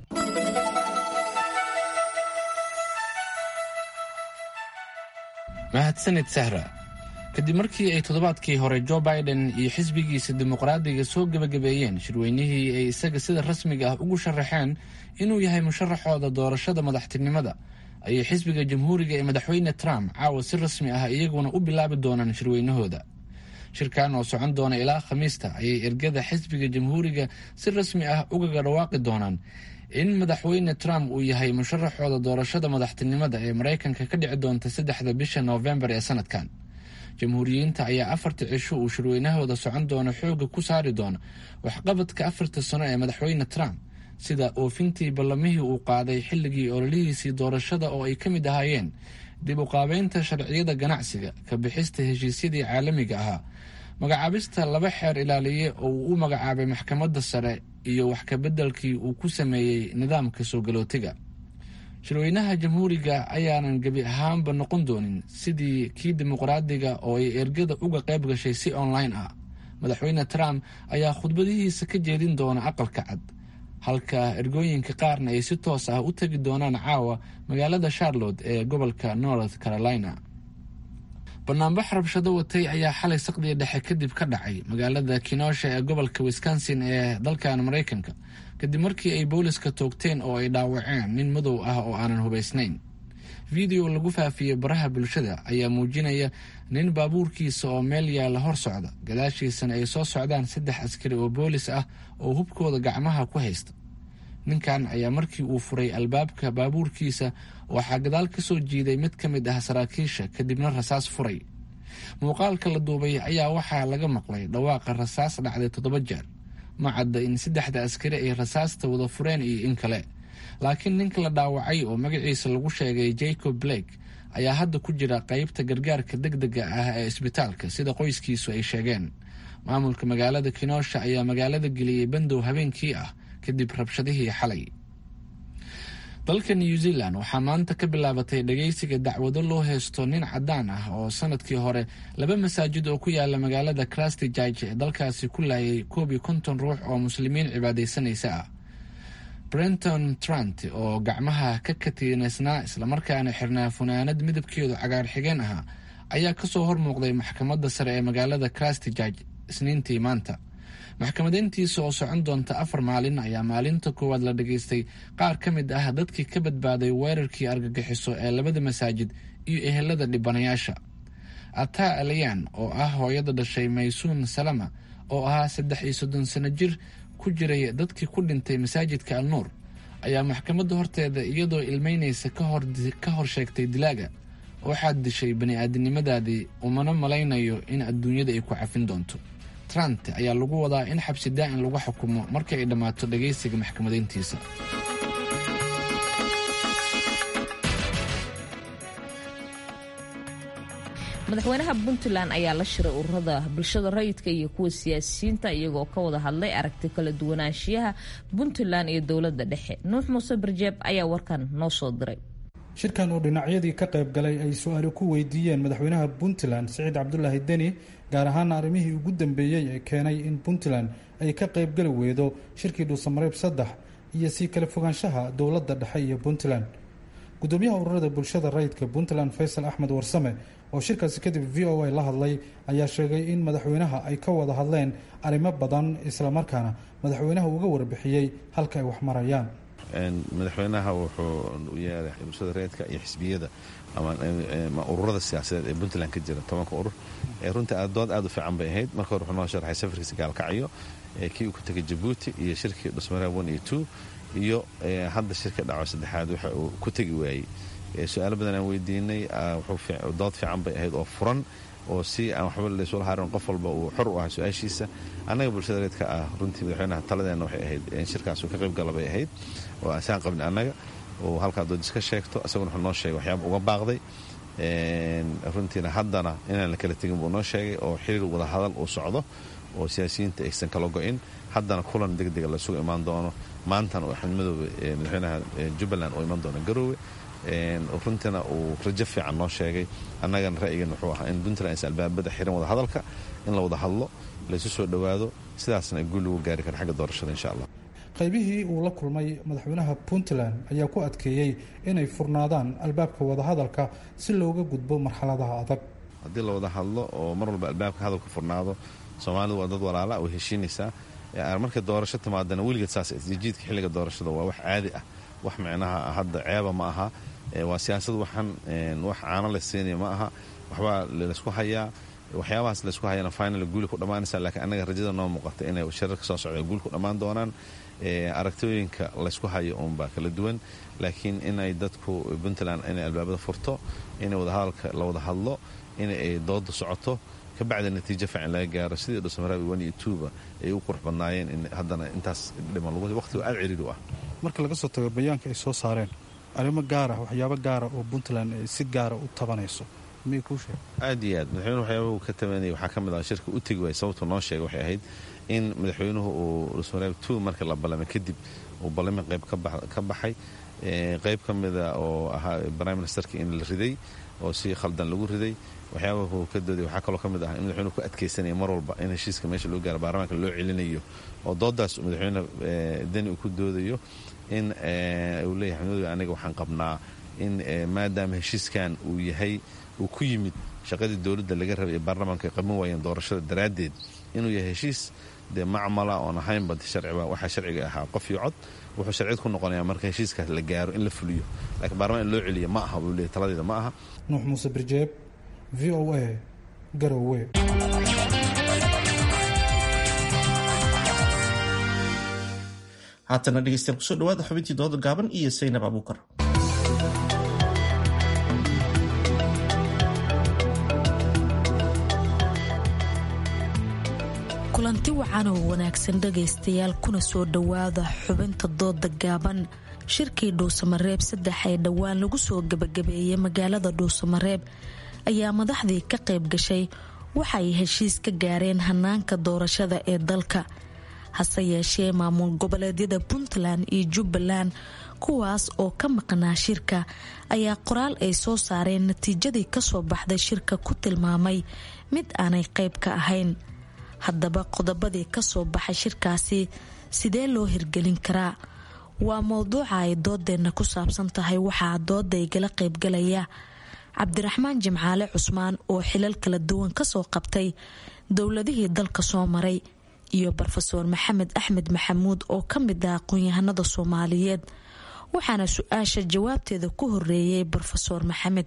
mahadsanid Sahra. kadib markii ay toddobaadkii hore Joe Biden iyo xisbigiisa dimuqraadiga soo gabagabeeyeen shirweynihii ay isaga sida rasmiga ah ugu sharaxeen inuu yahay musharaxooda doorashada madaxtinimada, ayay xisbiga jamhuuriga ee madaxweyne Trump caawa si rasmi ah iyaguna u bilaabi doonaan shirweynahooda. shirkan oo socon doona ilaa Khamiista ayay ergada xisbiga jamhuuriga si rasmi ah uga dhawaaqi doonaan in madaxweyne Trump uu yahay musharaxooda doorashada madaxtinimada ee Mareykanka ka dhici doonta 3 bisha November ee sanadkan. jamhuuriyiinta ayaa 4 cisho uu shirweynahooda socon doona xooga ku saari doona waxqabadka 4 sano ee madaxweyne Trump, sida oofintii ballamihii uu qaaday xilligii ololihiisii doorashada oo ay ka mid ahaayeen dib u qaabeynta sharciyada ganacsiga, ka bixista heshiisyadii caalamiga ahaa, magacaabista 2 xeer ilaaliye oo uu u magacaabay maxkamadda sare iyo wax ka beddelkii uu ku sameeyey nidaamka soo galootiga. shirweynaha jamhuuriga ayaanan gebi ahaanba noqon doonin sidii kii dimuqraadiga oo ay ergada uga qayb gashay si online ah. madaxweyne Trump ayaa khudbadihiisa ka jeedin doona aqalka cad, halka ergooyinka qaarna ay si toos ah u tagi doonaan caawa magaalada Charlotte ee gobolka North Carolina. banaanbax rabshado watay ayaa xalay saqdiga dhexe kadib ka dhacay magaalada Kenosha ee gobolka Wisconsin ee dalkan Mareykanka, kadib markii ay booliska toogteen oo ay dhaawaceen nin madow ah oo aanan hubaysnayn. video lagu faafiyey baraha bulshada ayaa muujinaya nin baabuurkiisa oo meel yaala hor socda, gadaashiisana ay soo socdaan 3 askari oo boolis ah oo hubkooda gacmaha ku haysta. ninkan ayaa markii uu furay albaabka baabuurkiisa waxaa gadaal ka soo jiiday mid ka mid ah saraakiisha, kadibna rasaas furay. muuqaalka la duubay ayaa waxaa laga maqlay dhawaaqa rasaas dhacday 7 jeer. ma cadda in 3 askari ay rasaasta wada fureen iyo in kale, laakiin ninka la dhaawacay oo magaciisa lagu sheegay Jacob Blake ayaa hadda ku jira qaybta gargaarka degdega ah ee isbitaalka sida qoyskiisu ay sheegeen. maamulka magaalada Kenosha ayaa magaalada geliyay bandow habeenkii ah kadib rabshadihii xalay. dalka New Zealand waxaa maanta ka bilaabatay dhageysiga dacwado loo heysto nin cadaan ah oo sanadkii hore 2 masaajid oo ku yaala magaalada Christchurch ee dalkaasi ku laayay 51 ruux oo muslimiin cibaadaysanaysa ah. brenton trant oo gacmaha ka katiinaysnaa islamarkaana xirnaa funaanad midabkeedu cagaar xigeen ahaa ayaa kasoo hormuuqday maxkamadda sare ee magaalada christchurch isniintii maanta. maxkamadeyntiisa oo socon doonta 4 maalin ayaa maalinta koowaad la dhageystay qaar ka mid ah dadkii ka badbaaday weerarkii argagixiso ee 2 masaajid iyo ehelada dhibanayaasha. Ataa Aliyan oo ah hooyada dhashay Maysuun Salama oo ahaa 33 sano jir ku jiray dadkii ku dhintay masaajidka Al-Nuur ayaa maxkamadda horteeda iyadoo ilmeynaysa ka hor sheegtay dilaaga waxaad dishay bani'aadamnimadaadii umana malaynayo in adduunyada ay ku cafin doonto. Trant ayaa lagu wadaa in xabsi daa'in lagu xukumo markii ay dhammaato dhageysiga maxkamadeyntiisa. madaxweynaha Puntland ayaa la shiray ururada bulshada rayidka iyo kuwa siyaasiyiinta iyagoo ka wada hadlay aragti kala duwanaanshiyaha Puntland iyo dowladda dhexe. Nuux Muuse Barjeeb ayaa warkan noo soo diray. shirkan oo dhinacyadii ka qayb galay ay su'aalo ku weydiiyeen madaxweynaha Puntland Siciid Cabdullaahi Deni gaar ahaan arrimihii ugu dambeeyay ee keenay in Puntland ay ka qayb gali weydo shirkii Dhuusamareeb 3 iyo si kala fogaanshaha dowladda dhexe iyo Puntland. gudoomiyaha ururada bulshada rayidka Puntland Faysal Axmed Warsame oo shirkaasi kadib VOA la hadlay ayaa sheegay in madaxweynaha ay ka wada hadleen arrimo badan isla markaana madaxweynaha uga warbixiyay halka ay wax marayaan. madaxweynaha wuxuu u yeeray bulshada rayidka iyo xisbiyada ama ururada siyaasadeed ee Puntland ka jira 10 urur runtii dood aad u fiican bay ahayd. marka hore wuxuu noo sharaxay safarkiisa gaalkacyo kii uu ku tagay Djibouti iyo shirkii Dhuusamareeb 1 iyo 2 iyo hadda shirka dhaco saddexaad waxa uu ku tagi waayay. su'aalo badan aan weydiinay wuxuu dood fiican bay ahayd oo furan oo si aan waxba la isula haarin qof walba uu xor u ah su'aashiisa. annaga bulshada rayidka runtii madaxweynaha taladeena waxay ahayd in shirkaas uu ka qayb galo bay ahayd oo aan qabnay annaga oo halkaa dood iska sheegto asaguna wuxuu noo sheegay waxyaabo uga baaqday runtiina haddana inaan la kala tegin buu noo sheegay oo xiriir wada hadal uu socdo oo siyaasiyiinta aysan kala go'in. haddana kulan degdega la isugu imaan doono maantana oo Axmed Madoobe madaxweynaha Jubbaland oo iman doona Garowe runtiina uu rajo fiican noo sheegay. annagana ra'yigeena wuxuu ahaa in Puntland is albaabada xiran wada hadalka in la wada hadlo la isu soo dhawaado sidaasna guul lagu gaari karo xagga doorashada insha Allah. qaybihii uu la kulmay madaxweynaha Puntland ayaa ku adkeeyay inay furnaadaan albaabka wada hadalka si looga gudbo marxaladaha adag. haddii la wada hadlo oo mar walba albaabka hadalku furnaado Soomaalidu waa dad walaala oo heshiinaysa marka doorasho timaadana weligeed saas isjiidka xilliga doorashada waa wax caadi ah wax macnaha hadda ceeba ma aha waa siyaasad wax caano la siinay ma aha waxba la isku hayaa waxyaabahaas la isku hayana final guul ku dhamaanaysa laakiin anaga rajada noo muuqata inay shirarka soo socdo guul ku dhamaan doonaan aragtooyinka la isku hayo uunba kala duwan laakiin inay dadku Puntland inay albaabada furto inay la wada hadlo inay dood socoto ka bacda natiijo fiican laga gaaro sidii Dhuusamareeb 1 iyo 2 ay u qurux badnaayeen in haddana intaas dhiman lagu waqti aad ciriiri ah. marka laga soo tago bayaanka ay soo saareen arrimo gaar ah waxyaabo gaar ah oo Puntland ay si gaar ah u tabanayso miyay ku sheeg aad iyo aad madaxweynuhu waxyaabo ka tabanay waxaa ka mid ah shirka u tagi way sababtoo noo sheegay waxay ahayd in madaxweynuhu uu Dhuusamareeb 2 marka la ballamay kadib uu ballamay qayb ka baxay qayb ka mid ah oo ahaa prime ministerka in la riday oo si khaldan lagu riday waxyaabaha ka dooday waxaa kaloo ka mid ah in madaxweynuhu ku adkeysanaya mar walba in heshiiska meesha loo gaaro baarlamaanka loo celinayo oo doodaas madaxweyne Deni uu ku doodayo in uu leeyahay Madoobe aniga waxaan qabnaa in maadaama heshiiskan uu yahay uu ku yimid shaqadii dowladda laga rabay ee baarlamaanka ay qaban waayeen doorashada daraadeed inuu yahay heshiis dee macmala oon ahaynba sharciba waxaa sharciga ahaa qof iyo cod wuxuu sharciyad ku noqonayaa marka heshiiskaas la gaaro in la fuliyo laakiin baarlamaan in loo celiyo ma aha buu leeyahay taladeeda ma aha. Nuux Muuse Barjeeb VOA Garowe. haatana dhegeystayaal kusoo dhawaada xubintii dooda gaaban iyo Saynab Abuukar. kulanti wacan oo wanaagsan dhagaystayaal kuna soo dhawaada xubinta dooda gaaban. shirkii Dhuusamareeb 3 ee dhowaan lagu soo gabagabeeyay magaalada Dhuusamareeb ayaa madaxdii ka qayb gashay waxay heshiis ka gaareen hanaanka doorashada ee dalka. hase yeeshee maamul goboleedyada Puntland iyo Jubbaland kuwaas oo ka maqnaa shirka ayaa qoraal ay soo saareen natiijadii kasoo baxday shirka ku tilmaamay mid aanay qayb ka ahayn. haddaba qodobadii kasoo baxay shirkaasi sidee loo hirgelin karaa waa mowduuca ay doodeenna ku saabsan tahay. waxaa dooda igala qaybgalaya cabdiraxmaan jimcaale cusmaan oo xilal kala duwan kasoo qabtay dowladihii dalka soo maray iyo brofeor maxamed axmed maxamuud oo ka mid ah aqoon-yahanada soomaaliyeed. waxaana su-aasha jawaabteeda ku horeeyay brofeor maxamed.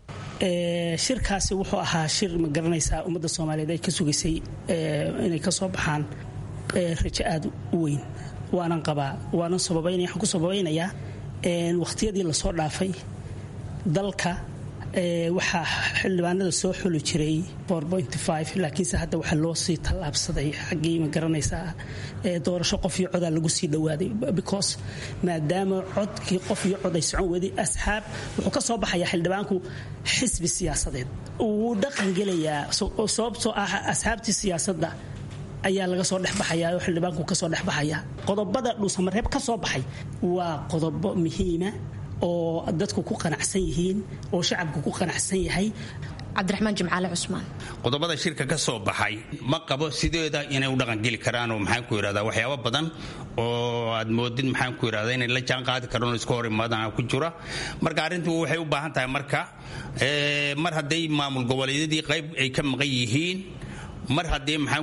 shirkaasi wuxuu ahaa shir ma garanaysaa ummadda soomaaliyeed ay ka sugaysay inay ka soo baxaan rajo aada u weyn. waanan qabaa waanan sababaynaya waxaan ku sababaynayaa waqtiyadii lasoo dhaafay dalka waxaa xildhibaanada soo xuli jiray 4.5 laakiinse hadda waxaa loo sii tallaabsaday xaggii ma garanaysaa doorasho qof iyo codaa lagu sii dhawaaday because maadaama codkii qof iyo cod ay socon weeday asxaab wuxuu ka soo baxayaa xildhibaanku xisbi siyaasadeed uu dhaqan gelayaa sababtoo ah asxaabtii siyaasadda ayaa laga soo dhexbaxayaa oo xildhibaanku ka soo dhexbaxayaa qodobada dhuusamareeb ka soo baxay waa qodobo muhiima oo dadku ku qanacsan yihiin oo shacabku ku qanacsan yahay. cabdiraxmaan jimcaale cusmaan. qodobada shirka ka soo baxay ma qabo sideeda inay u dhaqangeli karaan oo maxaan ku yidhahdaa waxyaabo badan oo aad moodid maxaan ku yidhahdaa inay la jaan qaadi karaan oo iska hor imaadaan ku jira. marka arrintu waxay u baahan tahay marka mar hadday maamul goboleedyadii qayb ay ka maqan yihiin, mar haddii maxaan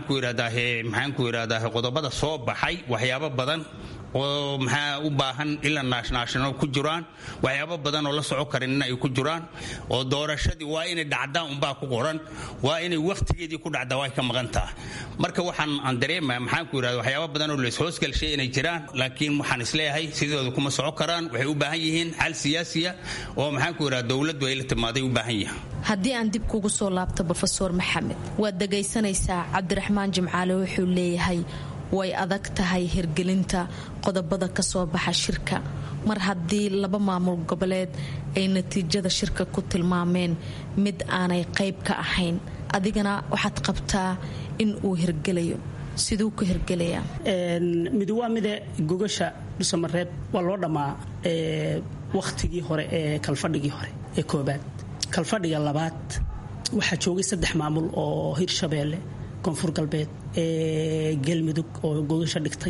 ku yidhahdaa qodobada soo baxay waxyaabo badan oo maxaa u baahan ila national ku jiraan, waxyaabo badan oo la soco karin ay ku jiraan, oo doorashadii waa inay dhacdaan unbaa ku qoran, waa inay waqtigeedii ku dhacdaa way ka maqan tahay. marka waxaan aan dareemaa maxaan ku yidhahdaa waxyaabo badan oo lees hoosgalshay inay jiraan, laakiin waxaan isleeyahay sidooda kuma soco karaan. waxay u baahan yihiin xal siyaasiya oo maxaan ku yidhahdaa dowladdu ay la timaaday u baahan yahay. haddii aan dib kugu soo laabto brofeor maxamed, waad dhagaysanaysaa cabdiraxmaan jimcaale wuxuu leeyahay way adag tahay hirgelinta qodobada ka soo baxa shirka mar haddii laba maamul goboleed ay natiijada shirka ku tilmaameen mid aanay qayb ka ahayn. adigana waxaad qabtaa in uu hirgelayo. siduu ku hirgelayaa? mid waa mida gogasha dhuusamareeb waa loo dhammaa wakhtigii hore ee kalfadhigii hore ee koobaad. kalfadhiga labaad waxaa joogay 3 maamul oo hirshabeelle, koonfur galbeed, galmudug oo gogasha dhigtay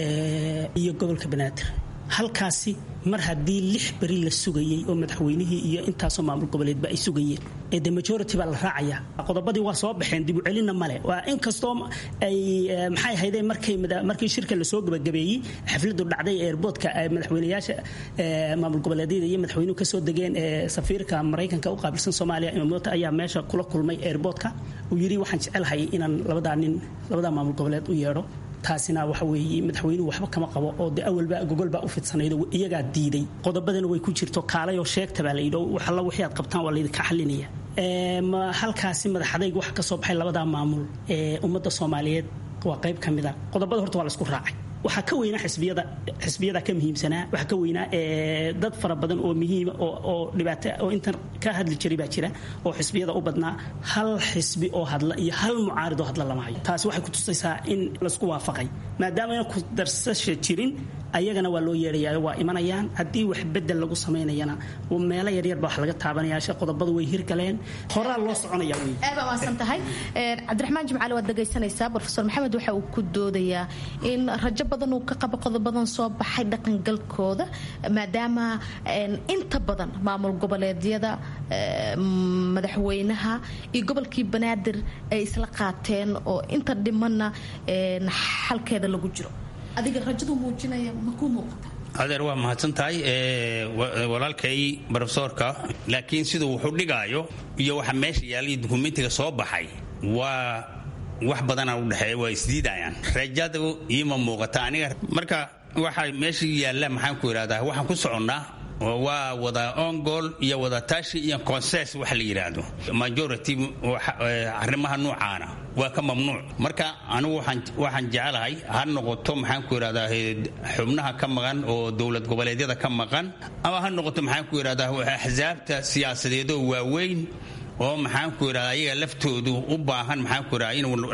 iyo gobolka banaadir. halkaasi mar haddii 6 beri la sugayay oo madaxweynihii iyo intaasoo maamul goboleedba ay sugayeen the majority baa la raacaya. qodobadii waa soo baxeen, dib u celinna male. waa inkastoo ay maxay ahaydeen markii shirka la soo gabagabeeyey xafladu dhacday airportka madaxweynayaasha maamul goboleedyada iyo madaxweynuhu ka soo degeen safiirka Mareykanka u qaabilsan Soomaaliya Imaamota ayaa meesha kula kulmay airportka uu yiri waxaan jecelahay inaan labada maamul goboleed u yeedho. taasina waxa weeye madaxweynuhu waxba kama qabo oo awalba gogolba u fidsanaydo iyagaa diiday. qodobadana way ku jirto kaalay oo sheegta baa la yidhi wax alla wixii aad qabtaan waa laydinka xalinaya. halkaasi madaxadayg waxa ka soo baxay labada maamul ee ummadda Soomaaliyeed waa qayb ka mid ah. qodobada horta waa la isku raacay. waxaa ka weynaa xisbiyada ka muhiimsanaa, waxaa ka weynaa dad fara badan oo muhiima oo dhibaato oo intan ka hadli jiray baa jira oo xisbiyada u badnaa. hal xisbi oo hadla iyo hal mucaarid oo hadla lama hayo. taasi waxay ku tusaysaa in la isku waafaqay maadaama aan ku darsasho jirin. ayagana waa loo yeerayaa, waa imanayaan. haddii wax bedel lagu samaynayana meelo yaryar baa wax laga taabanayaa. qodobadu way hirgaleen, horaa loo soconaya. aad baa waasan tahay. cabdiraxmaan jimcaale waad dhagaysanaysaa. brofeor maxamed waxa uu ku doodayaa in rajo badan uu ka qabo qodobadan soo baxay dhaqangalkooda maadaama inta badan maamul goboleedyada madaxweynaha iyo gobolkii banaadir ay isla qaateen oo inta dhimanna xalkeeda lagu jiro. adiga rajadu muujinaya ma ku muuqata? adeer waa mahadsan tahay walaalkay brofesorka, laakiin siduu wuxuu dhigaayo iyo waxa meesha yaalay dukumentiga soo baxay waa wax badanaa u dhexeeya, waa isdiidayaan. rajadu iima muuqata aniga. marka waxa meesha yaalla maxaan ku yidhahdaa waxaan ku soconnaa waa wada ongol iyo wada tashi iyo consensus wax la yiraahdo. majority arrimaha noocaana waa ka mamnuuc. marka anigu waxaan jecelahay ha noqoto maxaan ku yiraahdaa xubnaha ka maqan oo dowlad goboleedyada ka maqan, ama ha noqoto maxaan ku yiraahdaa axsaabta siyaasadeed oo waaweyn oo maxaan ku yidhahdaa ayaga laftoodu u baahan maxaan ku yidhahdaa inuu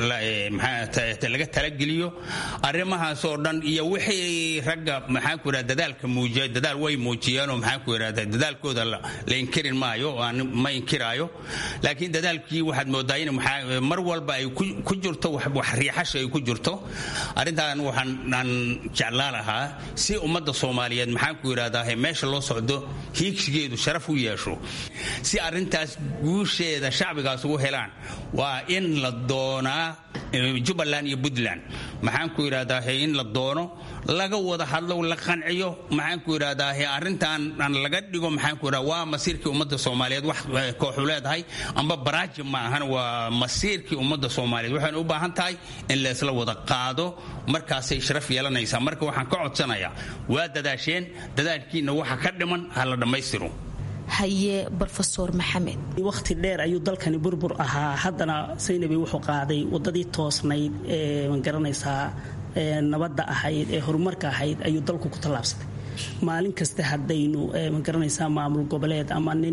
laga talageliyo arrimahaasoo dhan iyo wixii ragga maxaan ku yidhahdaa dadaalka muujiyay dadaal way muujiyeen oo maxaan ku yidhahdaa dadaalkooda la inkirin maayo oo aan ma inkiraayo laakiin dadaalkii waxaad moodaa in mar walba ay ku jirto wax riixasha ay ku jirto arrintan waxaan jeclaa lahaa si ummadda Soomaaliyeed maxaan ku yidhahdaa meesha loo socdo hiigsigeedu sharaf u yeesho si arrintaas guusheeda shacbigaas ugu helaan waa in la doonaa Jubbaland iyo Puntland maxaan ku yiraahdaa in la doono laga wada hadlo la qanciyo maxaan ku yiraahdaa arrintan aan laga dhigo maxaan ku yiraahdaa waa masiirkii ummadda Soomaaliyeed wax kooxu leedahay amba barnaamij ma ahan waa masiirkii ummadda Soomaaliyeed waxaan u baahan tahay in la isla wada qaado markaas ay sharaf yeelanaysaa marka waxaan ka codsanayaa waa dadaasheen dadaalkiina waxa ka dhiman hal dhameystiro haye Professor Maxamed waqti dheer ayuu dalkani burbur ahaa haddana Saynabi wuxuu qaaday wadadii toosnayd ee man garanaysaa nabadda ahayd ee horumarka ahayd ayuu dalku ku tallaabsaday maalin kasta hadaynu man garanaysaa maamul goboleed ama nin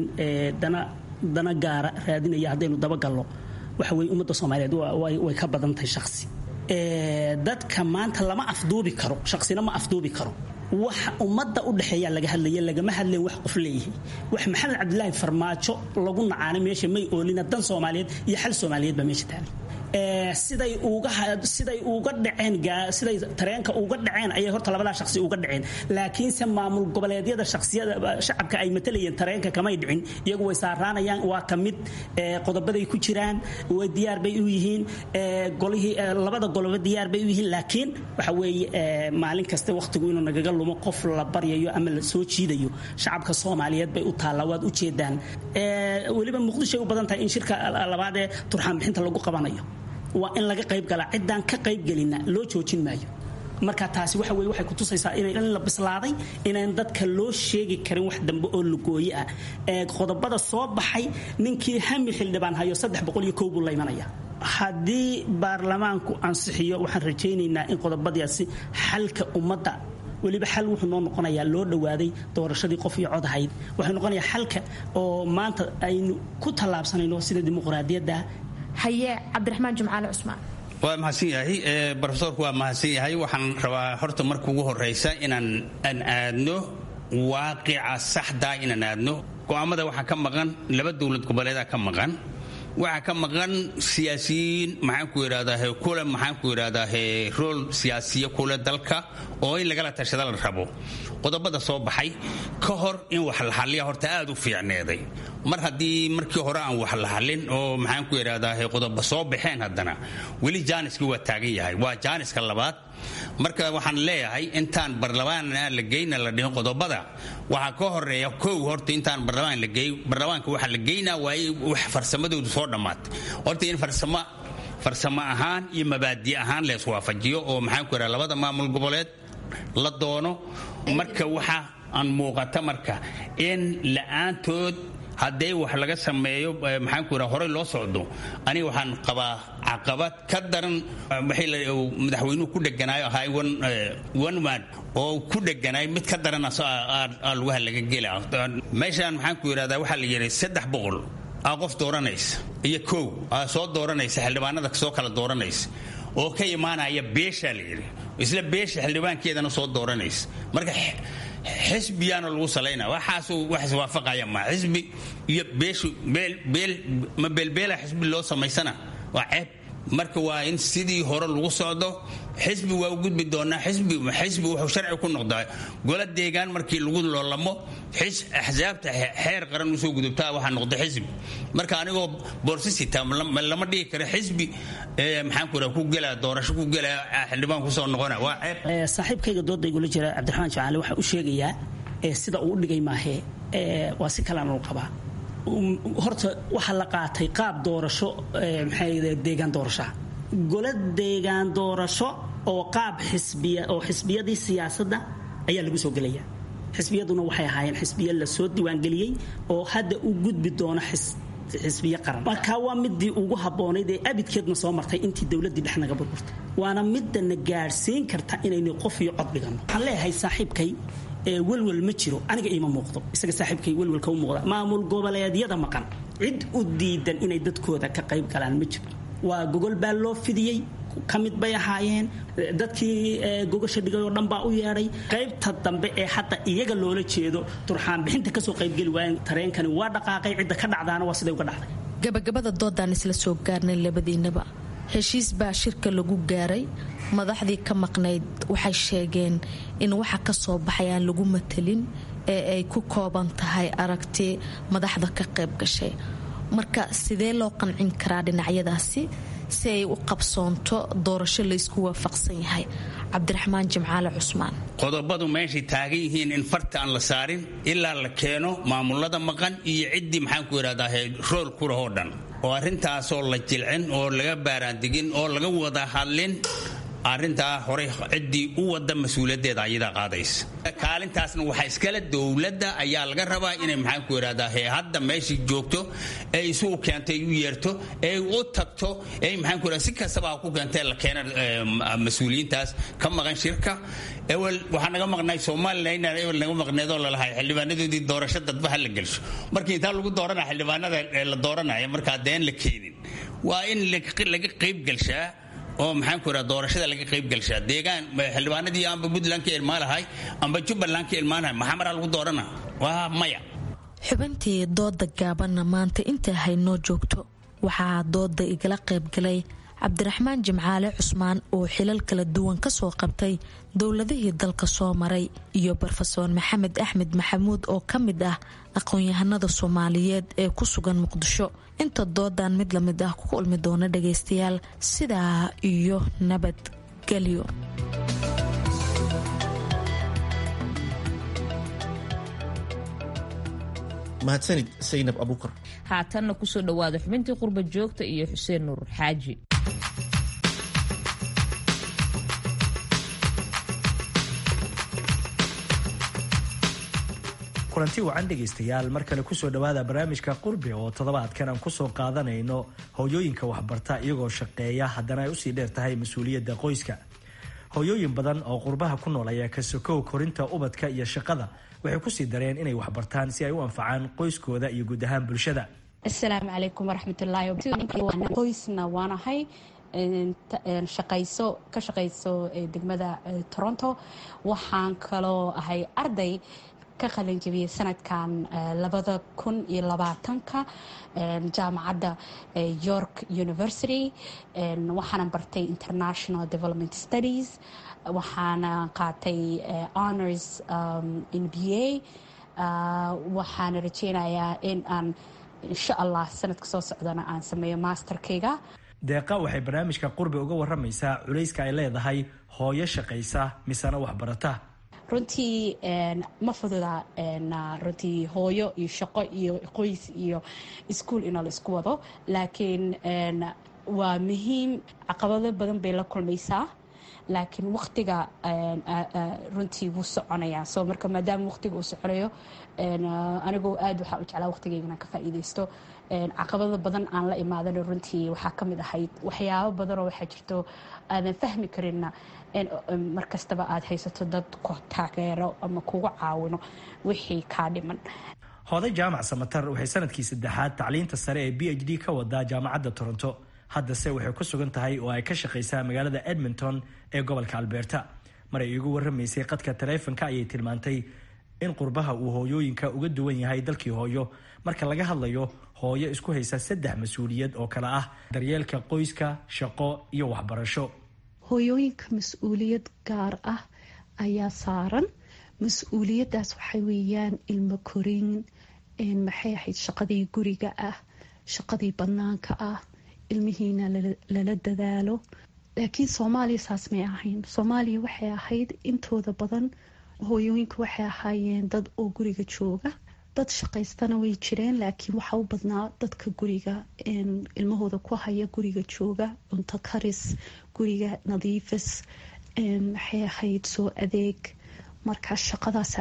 dana gaara raadinaya hadaynu daba galno waxa way ummadda Soomaaliyeed way ka badan tahay shakhsi dadka maanta lama afduubi karo shakhsina ma afduubi karo waxa ummadda u dhaxeeya laga hadlaya lagama hadlay wax qof leeyahay wax Maxamed Cabdullaahi Farmaajo lagu nacaanay meesha may oolina dan Soomaaliyeed iyo xal Soomaaliyeed ba meesha taali siday uga dhaceen siday tareenka uga dhaceen ayay horta labada shakhsi uga dhaceen laakiin se maamul goboleedyada shakhsiyada shacabka ay matalayeen tareenka kamay dhicin iyagu way saaraanayaan waa kamid qodobaday ku jiraan way diyaar bay u yihiin golihii labada goloba diyaar bay u yihiin laakiin waxa weeye maalin kasta waqtigu inuu nagaga lumo qof la baryayo ama la soo jiidayo shacabka Soomaaliyeed bay u taalawaad u jeedaan waliba Muqdisho u badan tahay in shirka labaad ee turxaan bixinta lagu qabanayo waa in laga qayb gala ciidan ka qayb galina loo joojin maayo marka taasi waxa weeye waxay ku tusaysaa in la bislaaday inaan dadka loo sheegi karin wax dambe oo lugooyi ah qodobada soo baxay ninkii hami xildhibaan hayo 301 buu la imanaya haddii baarlamaanku ansixiyo waxaan rajaynaynaa in qodobadaasi xalka ummadda waliba xal wuxuu noo noqonayaa loo dhawaaday doorashadii qof iyo cod ahayd waxay noqonayaa xalka oo maanta aynu ku tallaabsanayno sida dimuqraadiyadda haye Cabdiraxmaan Jumcaale Cusmaan waa mahadsan yahay professorku waa mahadsan yahay waxaan rabaa horta markii ugu horeysa inaan aadno waaqica saxda inaan aadno go'aamada waxa ka maqan laba dawlad goboleed ka maqan waxa ka maqan siyaasiyiin maxaan ku yiraahdaa kula maxaan ku yiraahdaa rol siyaasiyo kula dalka oo in laga la tashado la rabo qodobada soo baxay ka hor in wax la xalliyo horta aad u fiicneeday mar haddii markii hore aan wax la xallin oo maxaan ku yiraahdaa qodobo soo baxeen haddana weli jaaniski waa taagan yahay waa jaaniska labaad marka waxaan leeyahay intaan barlamaan la geeyna la dhihin qodobada waxa ka horeeya koow horta intaan barlamaan la geey barlamaanka waxa la geynaa waa wax farsamadoodu soo dhamaatay horta in farsamo ahaan iyo mabaadi ahaan la isku waafajiyo oo maxaan ku yiraahdaa labada maamul goboleed la doono marka waxa aan muuqata marka in la'aantood haddii wax laga sameeyo maxaan ku yiraahdaa hore loo socdo aniga waxaan qabaa caqabad ka daran wixii madaxweynuhu ku dhaganaayo ahaa one man oo ku dhaganay mid ka daran lagu halaga gelaa meeshaan maxaan ku yiraahdaa waxa la yiri 300 qof dooranaysa iyo koow soo dooranaysa xildhibaanada soo kala dooranaysa oo ka imaanaya beesha la yiri isla beesha xildhibaankeedana soo dooranaysa marka xisbiyana lagu saleynaa waxaas waafaqaya ma xisbi iyo beeshu beelbeela xisbi loo samaysana waa ceeb marka waa in sidii hore lagu socdo xisbi waa u gudbi doonaa xisbi wuxuu sharci ku noqdaa gola deegaan markii lagu loolamo axsaabta xeer qaran u soo gudubtaa waxaa noqda xisbi marka anigoo boorsisita lama dhigi karo xisbi maxaan ku ku gelaa doorasho ku gelaa xildhibaan ku soo noqona waa ceeb saaxiibkayga dooda igula jira Cabdiraxmaan Jumcaale waxa uu sheegayaa sida uu dhigay maahe waa si kala aan u qabaa horta waxa la qaatay qaab doorasho maxay deegaan doorasho gola deegaan doorasho oo qaab xisbiya oo xisbiyadii siyaasadda ayaa lagu soo galaya xisbiyaduna waxay ahaayeen xisbiya la soo diiwaan galiyay oo hadda u gudbi doona xisbiya qaran marka waa midii ugu haboonayd ee abidkeedna soo martay intii dawladii dhexnaga burburtay waana midna gaarsiin karta inaynu qof iyo cod dhigano waxaan leeyahay saaxiibkay welwel ma jiro aniga ima muuqdo isaga saaxiibkay welwelka u muuqda maamul goboleedyada maqan cid u diidan inay dadkooda ka qayb galaan ma jiro waa gogol baa loo fidiyey ka mid bay ahaayeen dadkii gogasha dhigay oo dhan baa u yeedhay qaybta dambe ee hadda iyaga loola jeedo turxaan bixinta kasoo qaybgeli waayeen tareenkani waa dhaqaaqay cidda ka dhacdaana waa siday uga dhacday gabagabada doodaan isla soo gaarnay labadiinaba heshiis baa shirka lagu gaaray madaxdii ka maqnayd waxay sheegeen in waxa ka soo baxay aan lagu matalin ee ay ku kooban tahay aragti madaxda ka qayb gashay marka sidee loo qancin karaa dhinacyadaasi si ay u qabsoonto doorasho laysku waafaqsan yahay cabdiraxmaan jimcaale cusmaan qodobadu meeshay taagan yihiin in farta aan la saarin ilaa la keeno maamulada maqan iyo ciddii maxaan ku idhahdaa rool ku lahoo dhan oo arrintaasoo la jilcin oo laga baaraandigin oo laga wada hadlin arrintaa horey ciddii u wada mas-uuliyaddeeda ayadaa qaadaysa kaalintaasna waxaa iskale dowladda ayaa laga rabaa inay maxaan ku idhahdaa hadda meeshii joogto ee isugu keentay u yeerto ee u tagto ee maxaan ku idhahdaa si kastaba ha ku keentee la keena mas-uuliyiintaas ka maqan shirka ewel waxaa naga maqnay somalilan inaan ewel naga maqneedoo lalahay xildhibaanadoodii doorasho dadba ha la gelsho markii intaa lagu dooranaya xildhibaanada la dooranaya markaa deen la keenin waa in laga qayb gelshaa oo maxaan ku idhaha doorashada laga qayb gelshaa deegaan xildhibaanadii amba puntland ka ilmaalahay amba jubbaland ka ilmaanahay maxaa maraa lagu doorana waa maya xubintii dooda gaabanna maanta intaa haynoo joogto waxaa dooda igala qaybgalay cabdiraxmaan jimcaale cusmaan oo xilal kala duwan kasoo qabtay dowladihii dalka soo maray iyo brofeor maxamed axmed maxamuud oo ka mid ah aqoon-yahanada soomaaliyeed ee ku sugan muqdisho inta doodan mid lamid ah ku kulmi doona dhagaystayaal sidaa iyo nabadgelyo mahadsanid saynab abuukar haatanna kusoo dhawaada xubintii qurba joogta iyo xuseen nuur xaaji kulanti wacan dhegaystayaal mar kale kusoo dhawaada barnaamijka qurbi oo toddobaadkan aan kusoo qaadanayno hooyooyinka waxbarta iyagoo shaqeeya haddana ay usii dheer tahay mas-uuliyadda qoyska hooyooyin badan oo qurbaha ku nool ayaa ka sokow korinta ubadka iyo shaqada waxay kusii dareen inay waxbartaan si ay u anfacaan qoyskooda iyo guud ahaan bulshada. asalaamu calaykum waraxmatullaahi wabarakaatu. qoysna waanahay ka shaqayso degmada Toronto. waxaan kaloo ahay arday ka qalin jabiyay sanadkan 2020 jaamacadda York University. waxaan bartay International Development Studies. waxaana qaatay honors in BA. waxaana rajeynayaa in aan insha Allah sanadka soo socdana aan sameeyo masterkayga. deeqa waxay barnaamijka qurbi uga waramaysaa culayska ay leedahay hooyo shaqaysa misana waxbarata. runtii ma fududa runtii hooyo iyo shaqo iyo qoys iyo iskuul in la isku wado, laakiin waa muhiim. caqabado badan bay la kulmaysaa, laakiin waqtiga runtii wuu soconayaa. soo marka maadaama waqtiga uu soconayo, anigoo aad waxaa u jeclaa waqtigayga inaan ka faa'iidaysto. caqabado badan aan la imaadan runtii waxaa ka mid ahayd waxyaabo badanoo waxaa jirto aadan fahmi karinna mar kastaba aad haysato dad ku taageero ama kugu caawino wixii kaa dhiman. hooday jaamac samatar waxay sanadkii 3aad tacliinta sare ee PhD ka wadaa jaamacadda Toronto. haddase waxay ku sugan tahay oo ay ka shaqaysaa magaalada Edmonton ee gobolka Alberta. maray igu waramaysay qadka taleefanka ayay tilmaantay in qurbaha uu hooyooyinka uga duwan yahay dalkii hooyo marka laga hadlayo hooyo isku haysa 3 mas'uuliyad oo kala ah daryeelka qoyska, shaqo iyo waxbarasho. hooyooyinka mas-uuliyad gaar ah ayaa saaran. mas-uuliyadaas waxay weeyaan ilmo korin, maxay ahayd shaqadii guriga ah, shaqadii banaanka ah, ilmihiina lala dadaalo. laakiin Soomaaliya saas may ahayn. Soomaaliya waxay ahayd intooda badan hooyooyinka waxay ahaayeen dad oo guriga jooga. dad shaqaystana way jireen, laakiin waxaa u badnaa dadka guriga ilmahooda ku haya, guriga jooga, cunto karis, guriga nadiifis, maxay ahayd soo adeeg. markaa shaqadaasa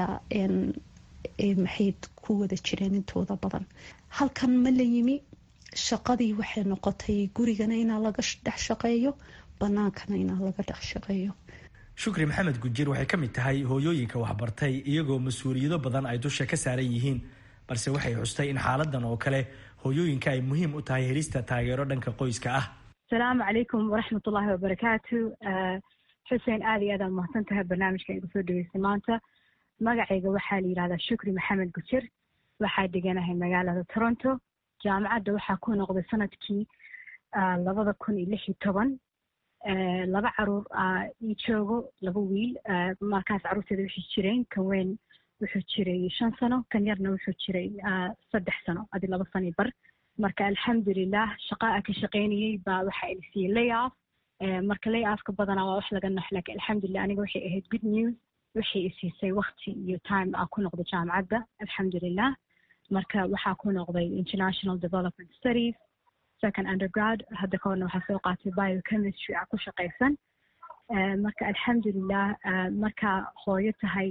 maxay ku wada jireen intooda badan. halkan ma la yimi, shaqadii waxay noqotay gurigana inaa laga dhex shaqeeyo, banaankana inaa laga dhex shaqeeyo. shukri maxamed gujir waxay ka mid tahay hooyooyinka waxbartay iyagoo mas-uuliyado badan ay dusha ka saaran yihiin, balse waxay xustay in xaaladan oo kale hooyooyinka ay muhiim u tahay helista taageero dhanka qoyska ah. asalaamu calaykum waraxmatullaahi wabarakaatu. xuseen aad iyo aad aan mahadsan tahay barnaamijka igu soo dhaweysay maanta. magacayga waxaa la yidhahdaa shukri maxamed gujir, waxaa deganahay magaalada Toronto. jaamacadda waxaa ku noqday sanadkii 2016. laba caruur ii joogo, laba wiil. markaas caruurteeda waxay jireen, kan weyn wuxuu jiray 5 sano, kan yarna wuxuu jiray 3 sano, adi 2 sano bar. marka alxamdulilah shaqaa ka shaqaynayay baa waxaa ila siiyey layoff. marka layoffka badanaa waa wax laga nax, laakiin alxamdulilah aniga waxay ahayd good news. waxay isiisay waqti iyo time aan ku noqdo jaamacadda alxamdulilah. marka waxaa ku noqday international development studies second undergrad. hadda ka horna waxaa soo qaatay biochemistry aan ku shaqaysan. marka alxamdulilah marka hooyo tahay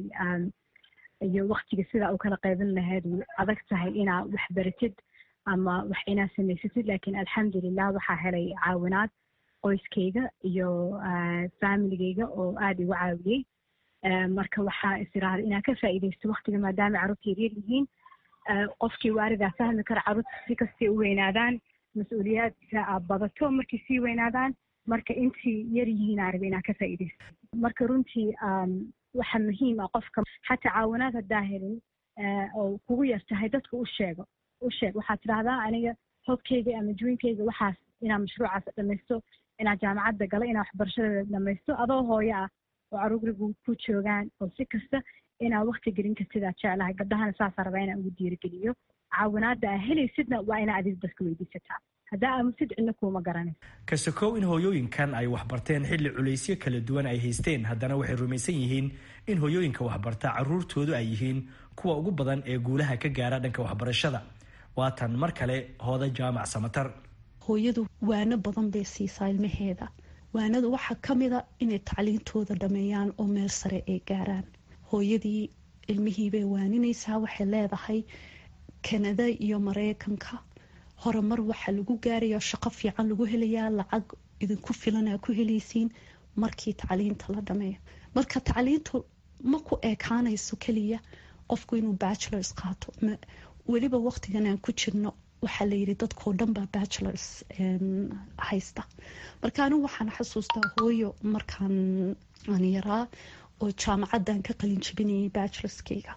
iyo waqtiga sidaa u kala qaybin lahayd adag tahay inaa wax baratid ama wax inaa samaysatid, laakiin alxamdulilah waxaa helay caawinaad qoyskayga iyo familigayga oo aad igu caawiyey. marka waxaa isiraahday inaa ka faa'iidaysto waqtiga maadaama carruurta yaryar yihiin. qofkii waalidaa fahmi kara carruurta si kastay u weynaadaan, mas-uuliyaadka badato markay sii weynaadaan. marka intii yar yihiin aa rabay inaa ka faa'iidaysto. marka runtii waxa muhiim ah qofka xataa caawinaad haddaa helin oo kugu yar tahay dadka u sheeg. waxaad tidhaahdaa aniga hobkayga ama juwinkayga waxaas inaa mashruucaas dhamaysto, inaa jaamacadda gala, inaa waxbarashadeeda dhamaysto adoo hooyo ah oo caruurigu ku joogaan oo si kasta inaa waqti gelin kartid aad jeclahay. gabdhahana saasaa rabaa inaan ugu dhiirigeliyo. caawinaadda aa helaysidna waa inaa adiga dadka weydiisataa, haddaa aamusid cidna kuuma garanayso. kasakow in hooyooyinkan ay waxbarteen xilli culaysyo kala duwan ay haysteen, haddana waxay rumaysan yihiin in hooyooyinka waxbarta carruurtoodu ay yihiin kuwa ugu badan ee guulaha ka gaara dhanka waxbarashada. waatan mar kale Hooda Jaamac Samatar. hooyadu waano badan bay siisaa ilmaheeda. waanadu waxaa ka mid a inay tacliintooda dhameeyaan oo meel sare ay gaaraan. hooyadii ilmihii bay waaninaysaa, waxay leedahay Kanada iyo Mareykanka horumar waxaa lagu gaarayaa, shaqo fiican lagu helayaa, lacag idinku filan aa ku helaysiin markii tacliinta la dhameeyo. marka tacliintu ma ku ekaanayso keliya qofku inuu bachelors qaato. weliba waqtigan aan ku jirno waxaa la yidhi dadkoo dhan baa bachelors haysta. marka anigu waxaan xasuustaa hooyo markaan aan yaraa oo jaamacaddan ka qalin jabinayay bachelorskayga.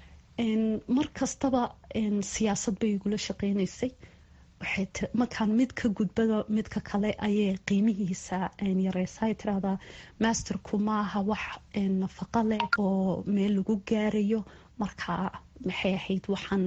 mar kastaba siyaasad bay igula shaqeynaysay. markaan mid ka gudbada midka kale ayay qiimihiisa yareysaa. tirahdaa masterku maaha wax nafaqo leh oo meel lagu gaarayo. marka maxay ahayd waxaan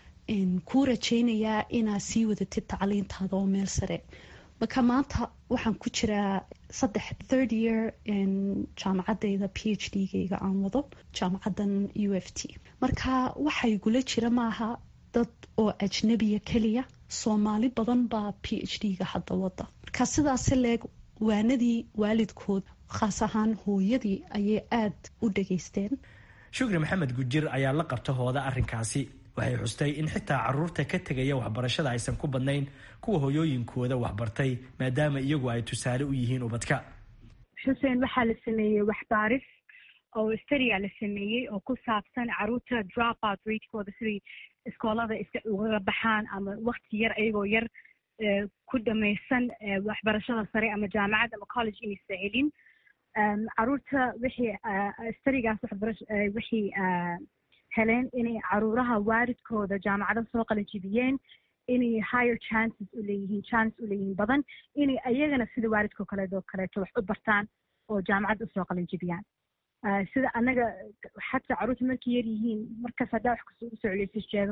kuu rajaynayaa inaad sii wadatid tacliintaada oo meel sare. marka maanta waxaan ku jiraa 3rd year jaamacadayda PhD-gayga aan wado jaamacaddan UFT. marka waxa igula jira maaha dad oo ajnabiya keliya, Soomaali badan baa PhD-ga hadda wada. marka sidaas leeg waanadii waalidkood khaas ahaan hooyadii ayay aad u dhageysteen. shukri maxamed gujir ayaa la qabta Hooda arrinkaasi. waxay xustay in xitaa carruurta ka tegaya waxbarashada aysan ku badnayn kuwa hooyooyinkooda waxbartay, maadaama iyagu ay tusaale u yihiin ubadka. xuseen waxaa la sameeyey waxbaaris oo study la sameeyey oo ku saabsan carruurta drop out rate-kooda, sidii iskoolada uga baxaan ama waqti yar ayagoo yar ku dhamaysan waxbarashada sare ama jaamacad ama college inaysa helin. carruurta wixii studygaas wixii heleen inay caruuraha waalidkooda jaamacado soo qalajibiyeen, inay higher chances u leeyihiin badan, inay ayagana sida waalidkoo kaleeto wax u bartaan oo jaamacad usoo qalajibiyaan. sida anaga xataa carruurta markay yar yihiin, markaas haddaa wax kasoo celiysa sheego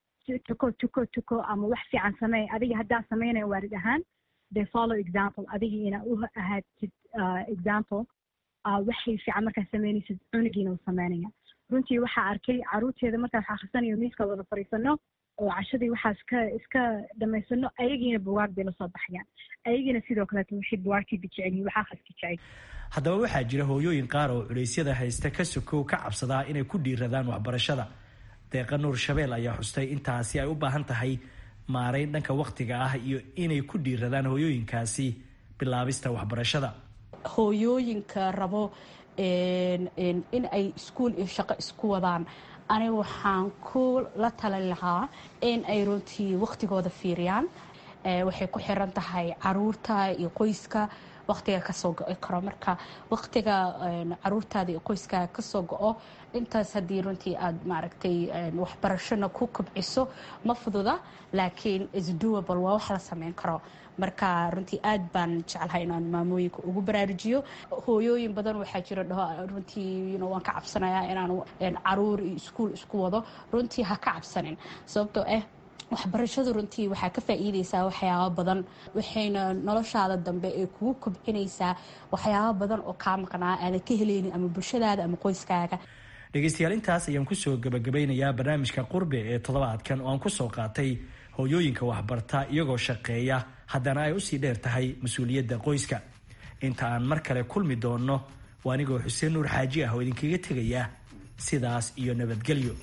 tuko ama wax fiican samee. adiga haddaa sameynaya waalid ahaan they follow example. adiga inaa u ahaatid example waxay fiican markaa sameynaysid cunugiina u sameynaya. runtii waxaa arkay carruurteeda markaa wax akhrisanayo miiska wada fariisano oo cashadii waxaa iska dhamaysano, ayagiina bugaag bay la soo baxayaan. ayagiina sidoo kaleeto waxay bugaagtiiba jecelyihin, wax akhriska jecel. haddaba waxaa jira hooyooyin qaar oo culeysyada haysta ka sokow ka cabsadaa inay ku dhiiradaan waxbarashada. Deeqa Nuur Shabeel ayaa xustay intaasi ay u baahan tahay maarayn dhanka waqtiga ah iyo inay ku dhiiradaan hooyooyinkaasi bilaabista waxbarashada. hooyooyinka rabo in ay iskuul iyo shaqo isku wadaan aniga waxaan ku la talin lahaa in ay runtii waqtigooda fiiriyaan waxay ku xiran tahay caruurta iyo qoyska waqtiga kasoo go-i karo marka waqtiga caruurtaada iyo qoyskaaga kasoo go-o intaas haddii runtii aad maaragtay waxbarashona ku kobciso ma fududa laakiin isdoable waa wax la sameyn karo marka runtii aad baan jeclahay inaan maamooyinka ugu baraarujiyo hooyooyin badan waxaa jira dhaho runtii waan ka cabsanayaa inaan caruur iyo iskuul isku wado runtii ha ka cabsanin sababtoo waxbarashadu runtii waxaa ka faa'iideysaa waxyaabo badan waxayna noloshaada dambe ee kugu kobcinaysaa waxyaabo badan oo kaa maqnaa aadan ka heleynin ama bulshadaada ama qoyskaaga dhegaystayaal intaas ayaan kusoo gabagabeynayaa barnaamijka qurbe ee toddobaadkan oo aan kusoo qaatay hooyooyinka waxbarta iyagoo shaqeeya haddana ay usii dheer tahay mas-uuliyadda qoyska inta aan mar kale kulmi doonno waa anigoo xuseen nuur xaaji ah oo idinkaga tegaya sidaas iyo nabadgelyo.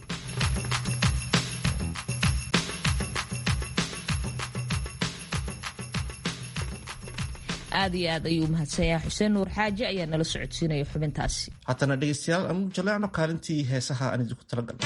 aad iyo aad ayuu mahadsanyahay xuseen nuur xaaji ayaa nala socodsiinaya xubintaasi. haddana dhegeystayaal aanu jaleecno kaalintii heesaha aan idinku talagalno.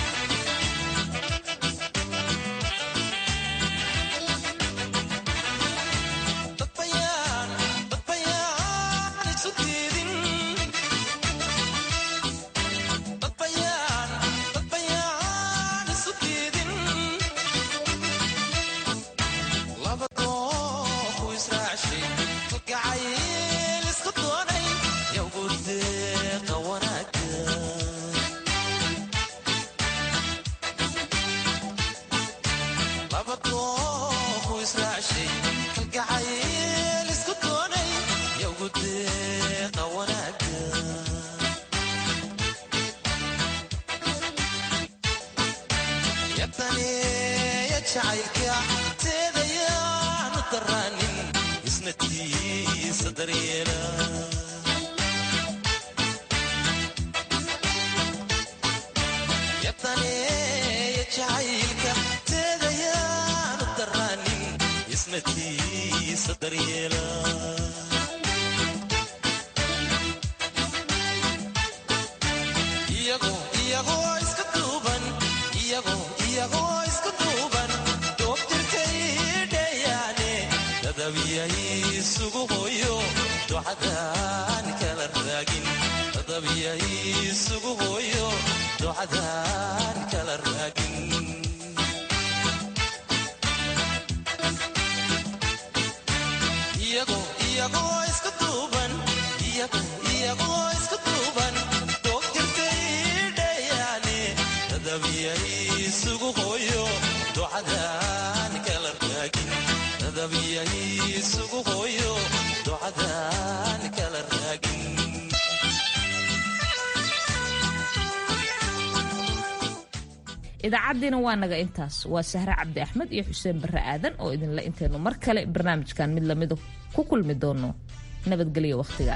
idaacaddiina waa naga intaas waa sahre cabdi axmed iyo xuseen barre aadan oo idinla intaynu mar kale barnaamijkan mid lamida ku kulmi doono nabadgelyo wakhtigan.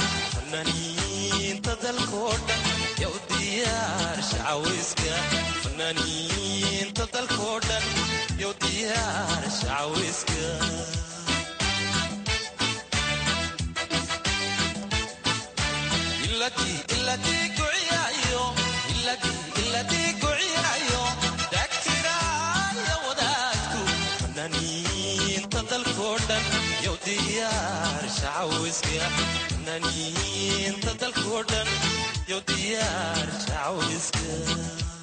dalkoo dhan yow diyaar shacaweyska fanaaniinta dalkoo dhan yo diyaar shacwiska iladii guciyaayo dhagtiraaya wadaadku fanaaniinta dalkoo dhan yo diyaar shacwiska fanaaniinta dalkoo dhan yo diyaar shacwiska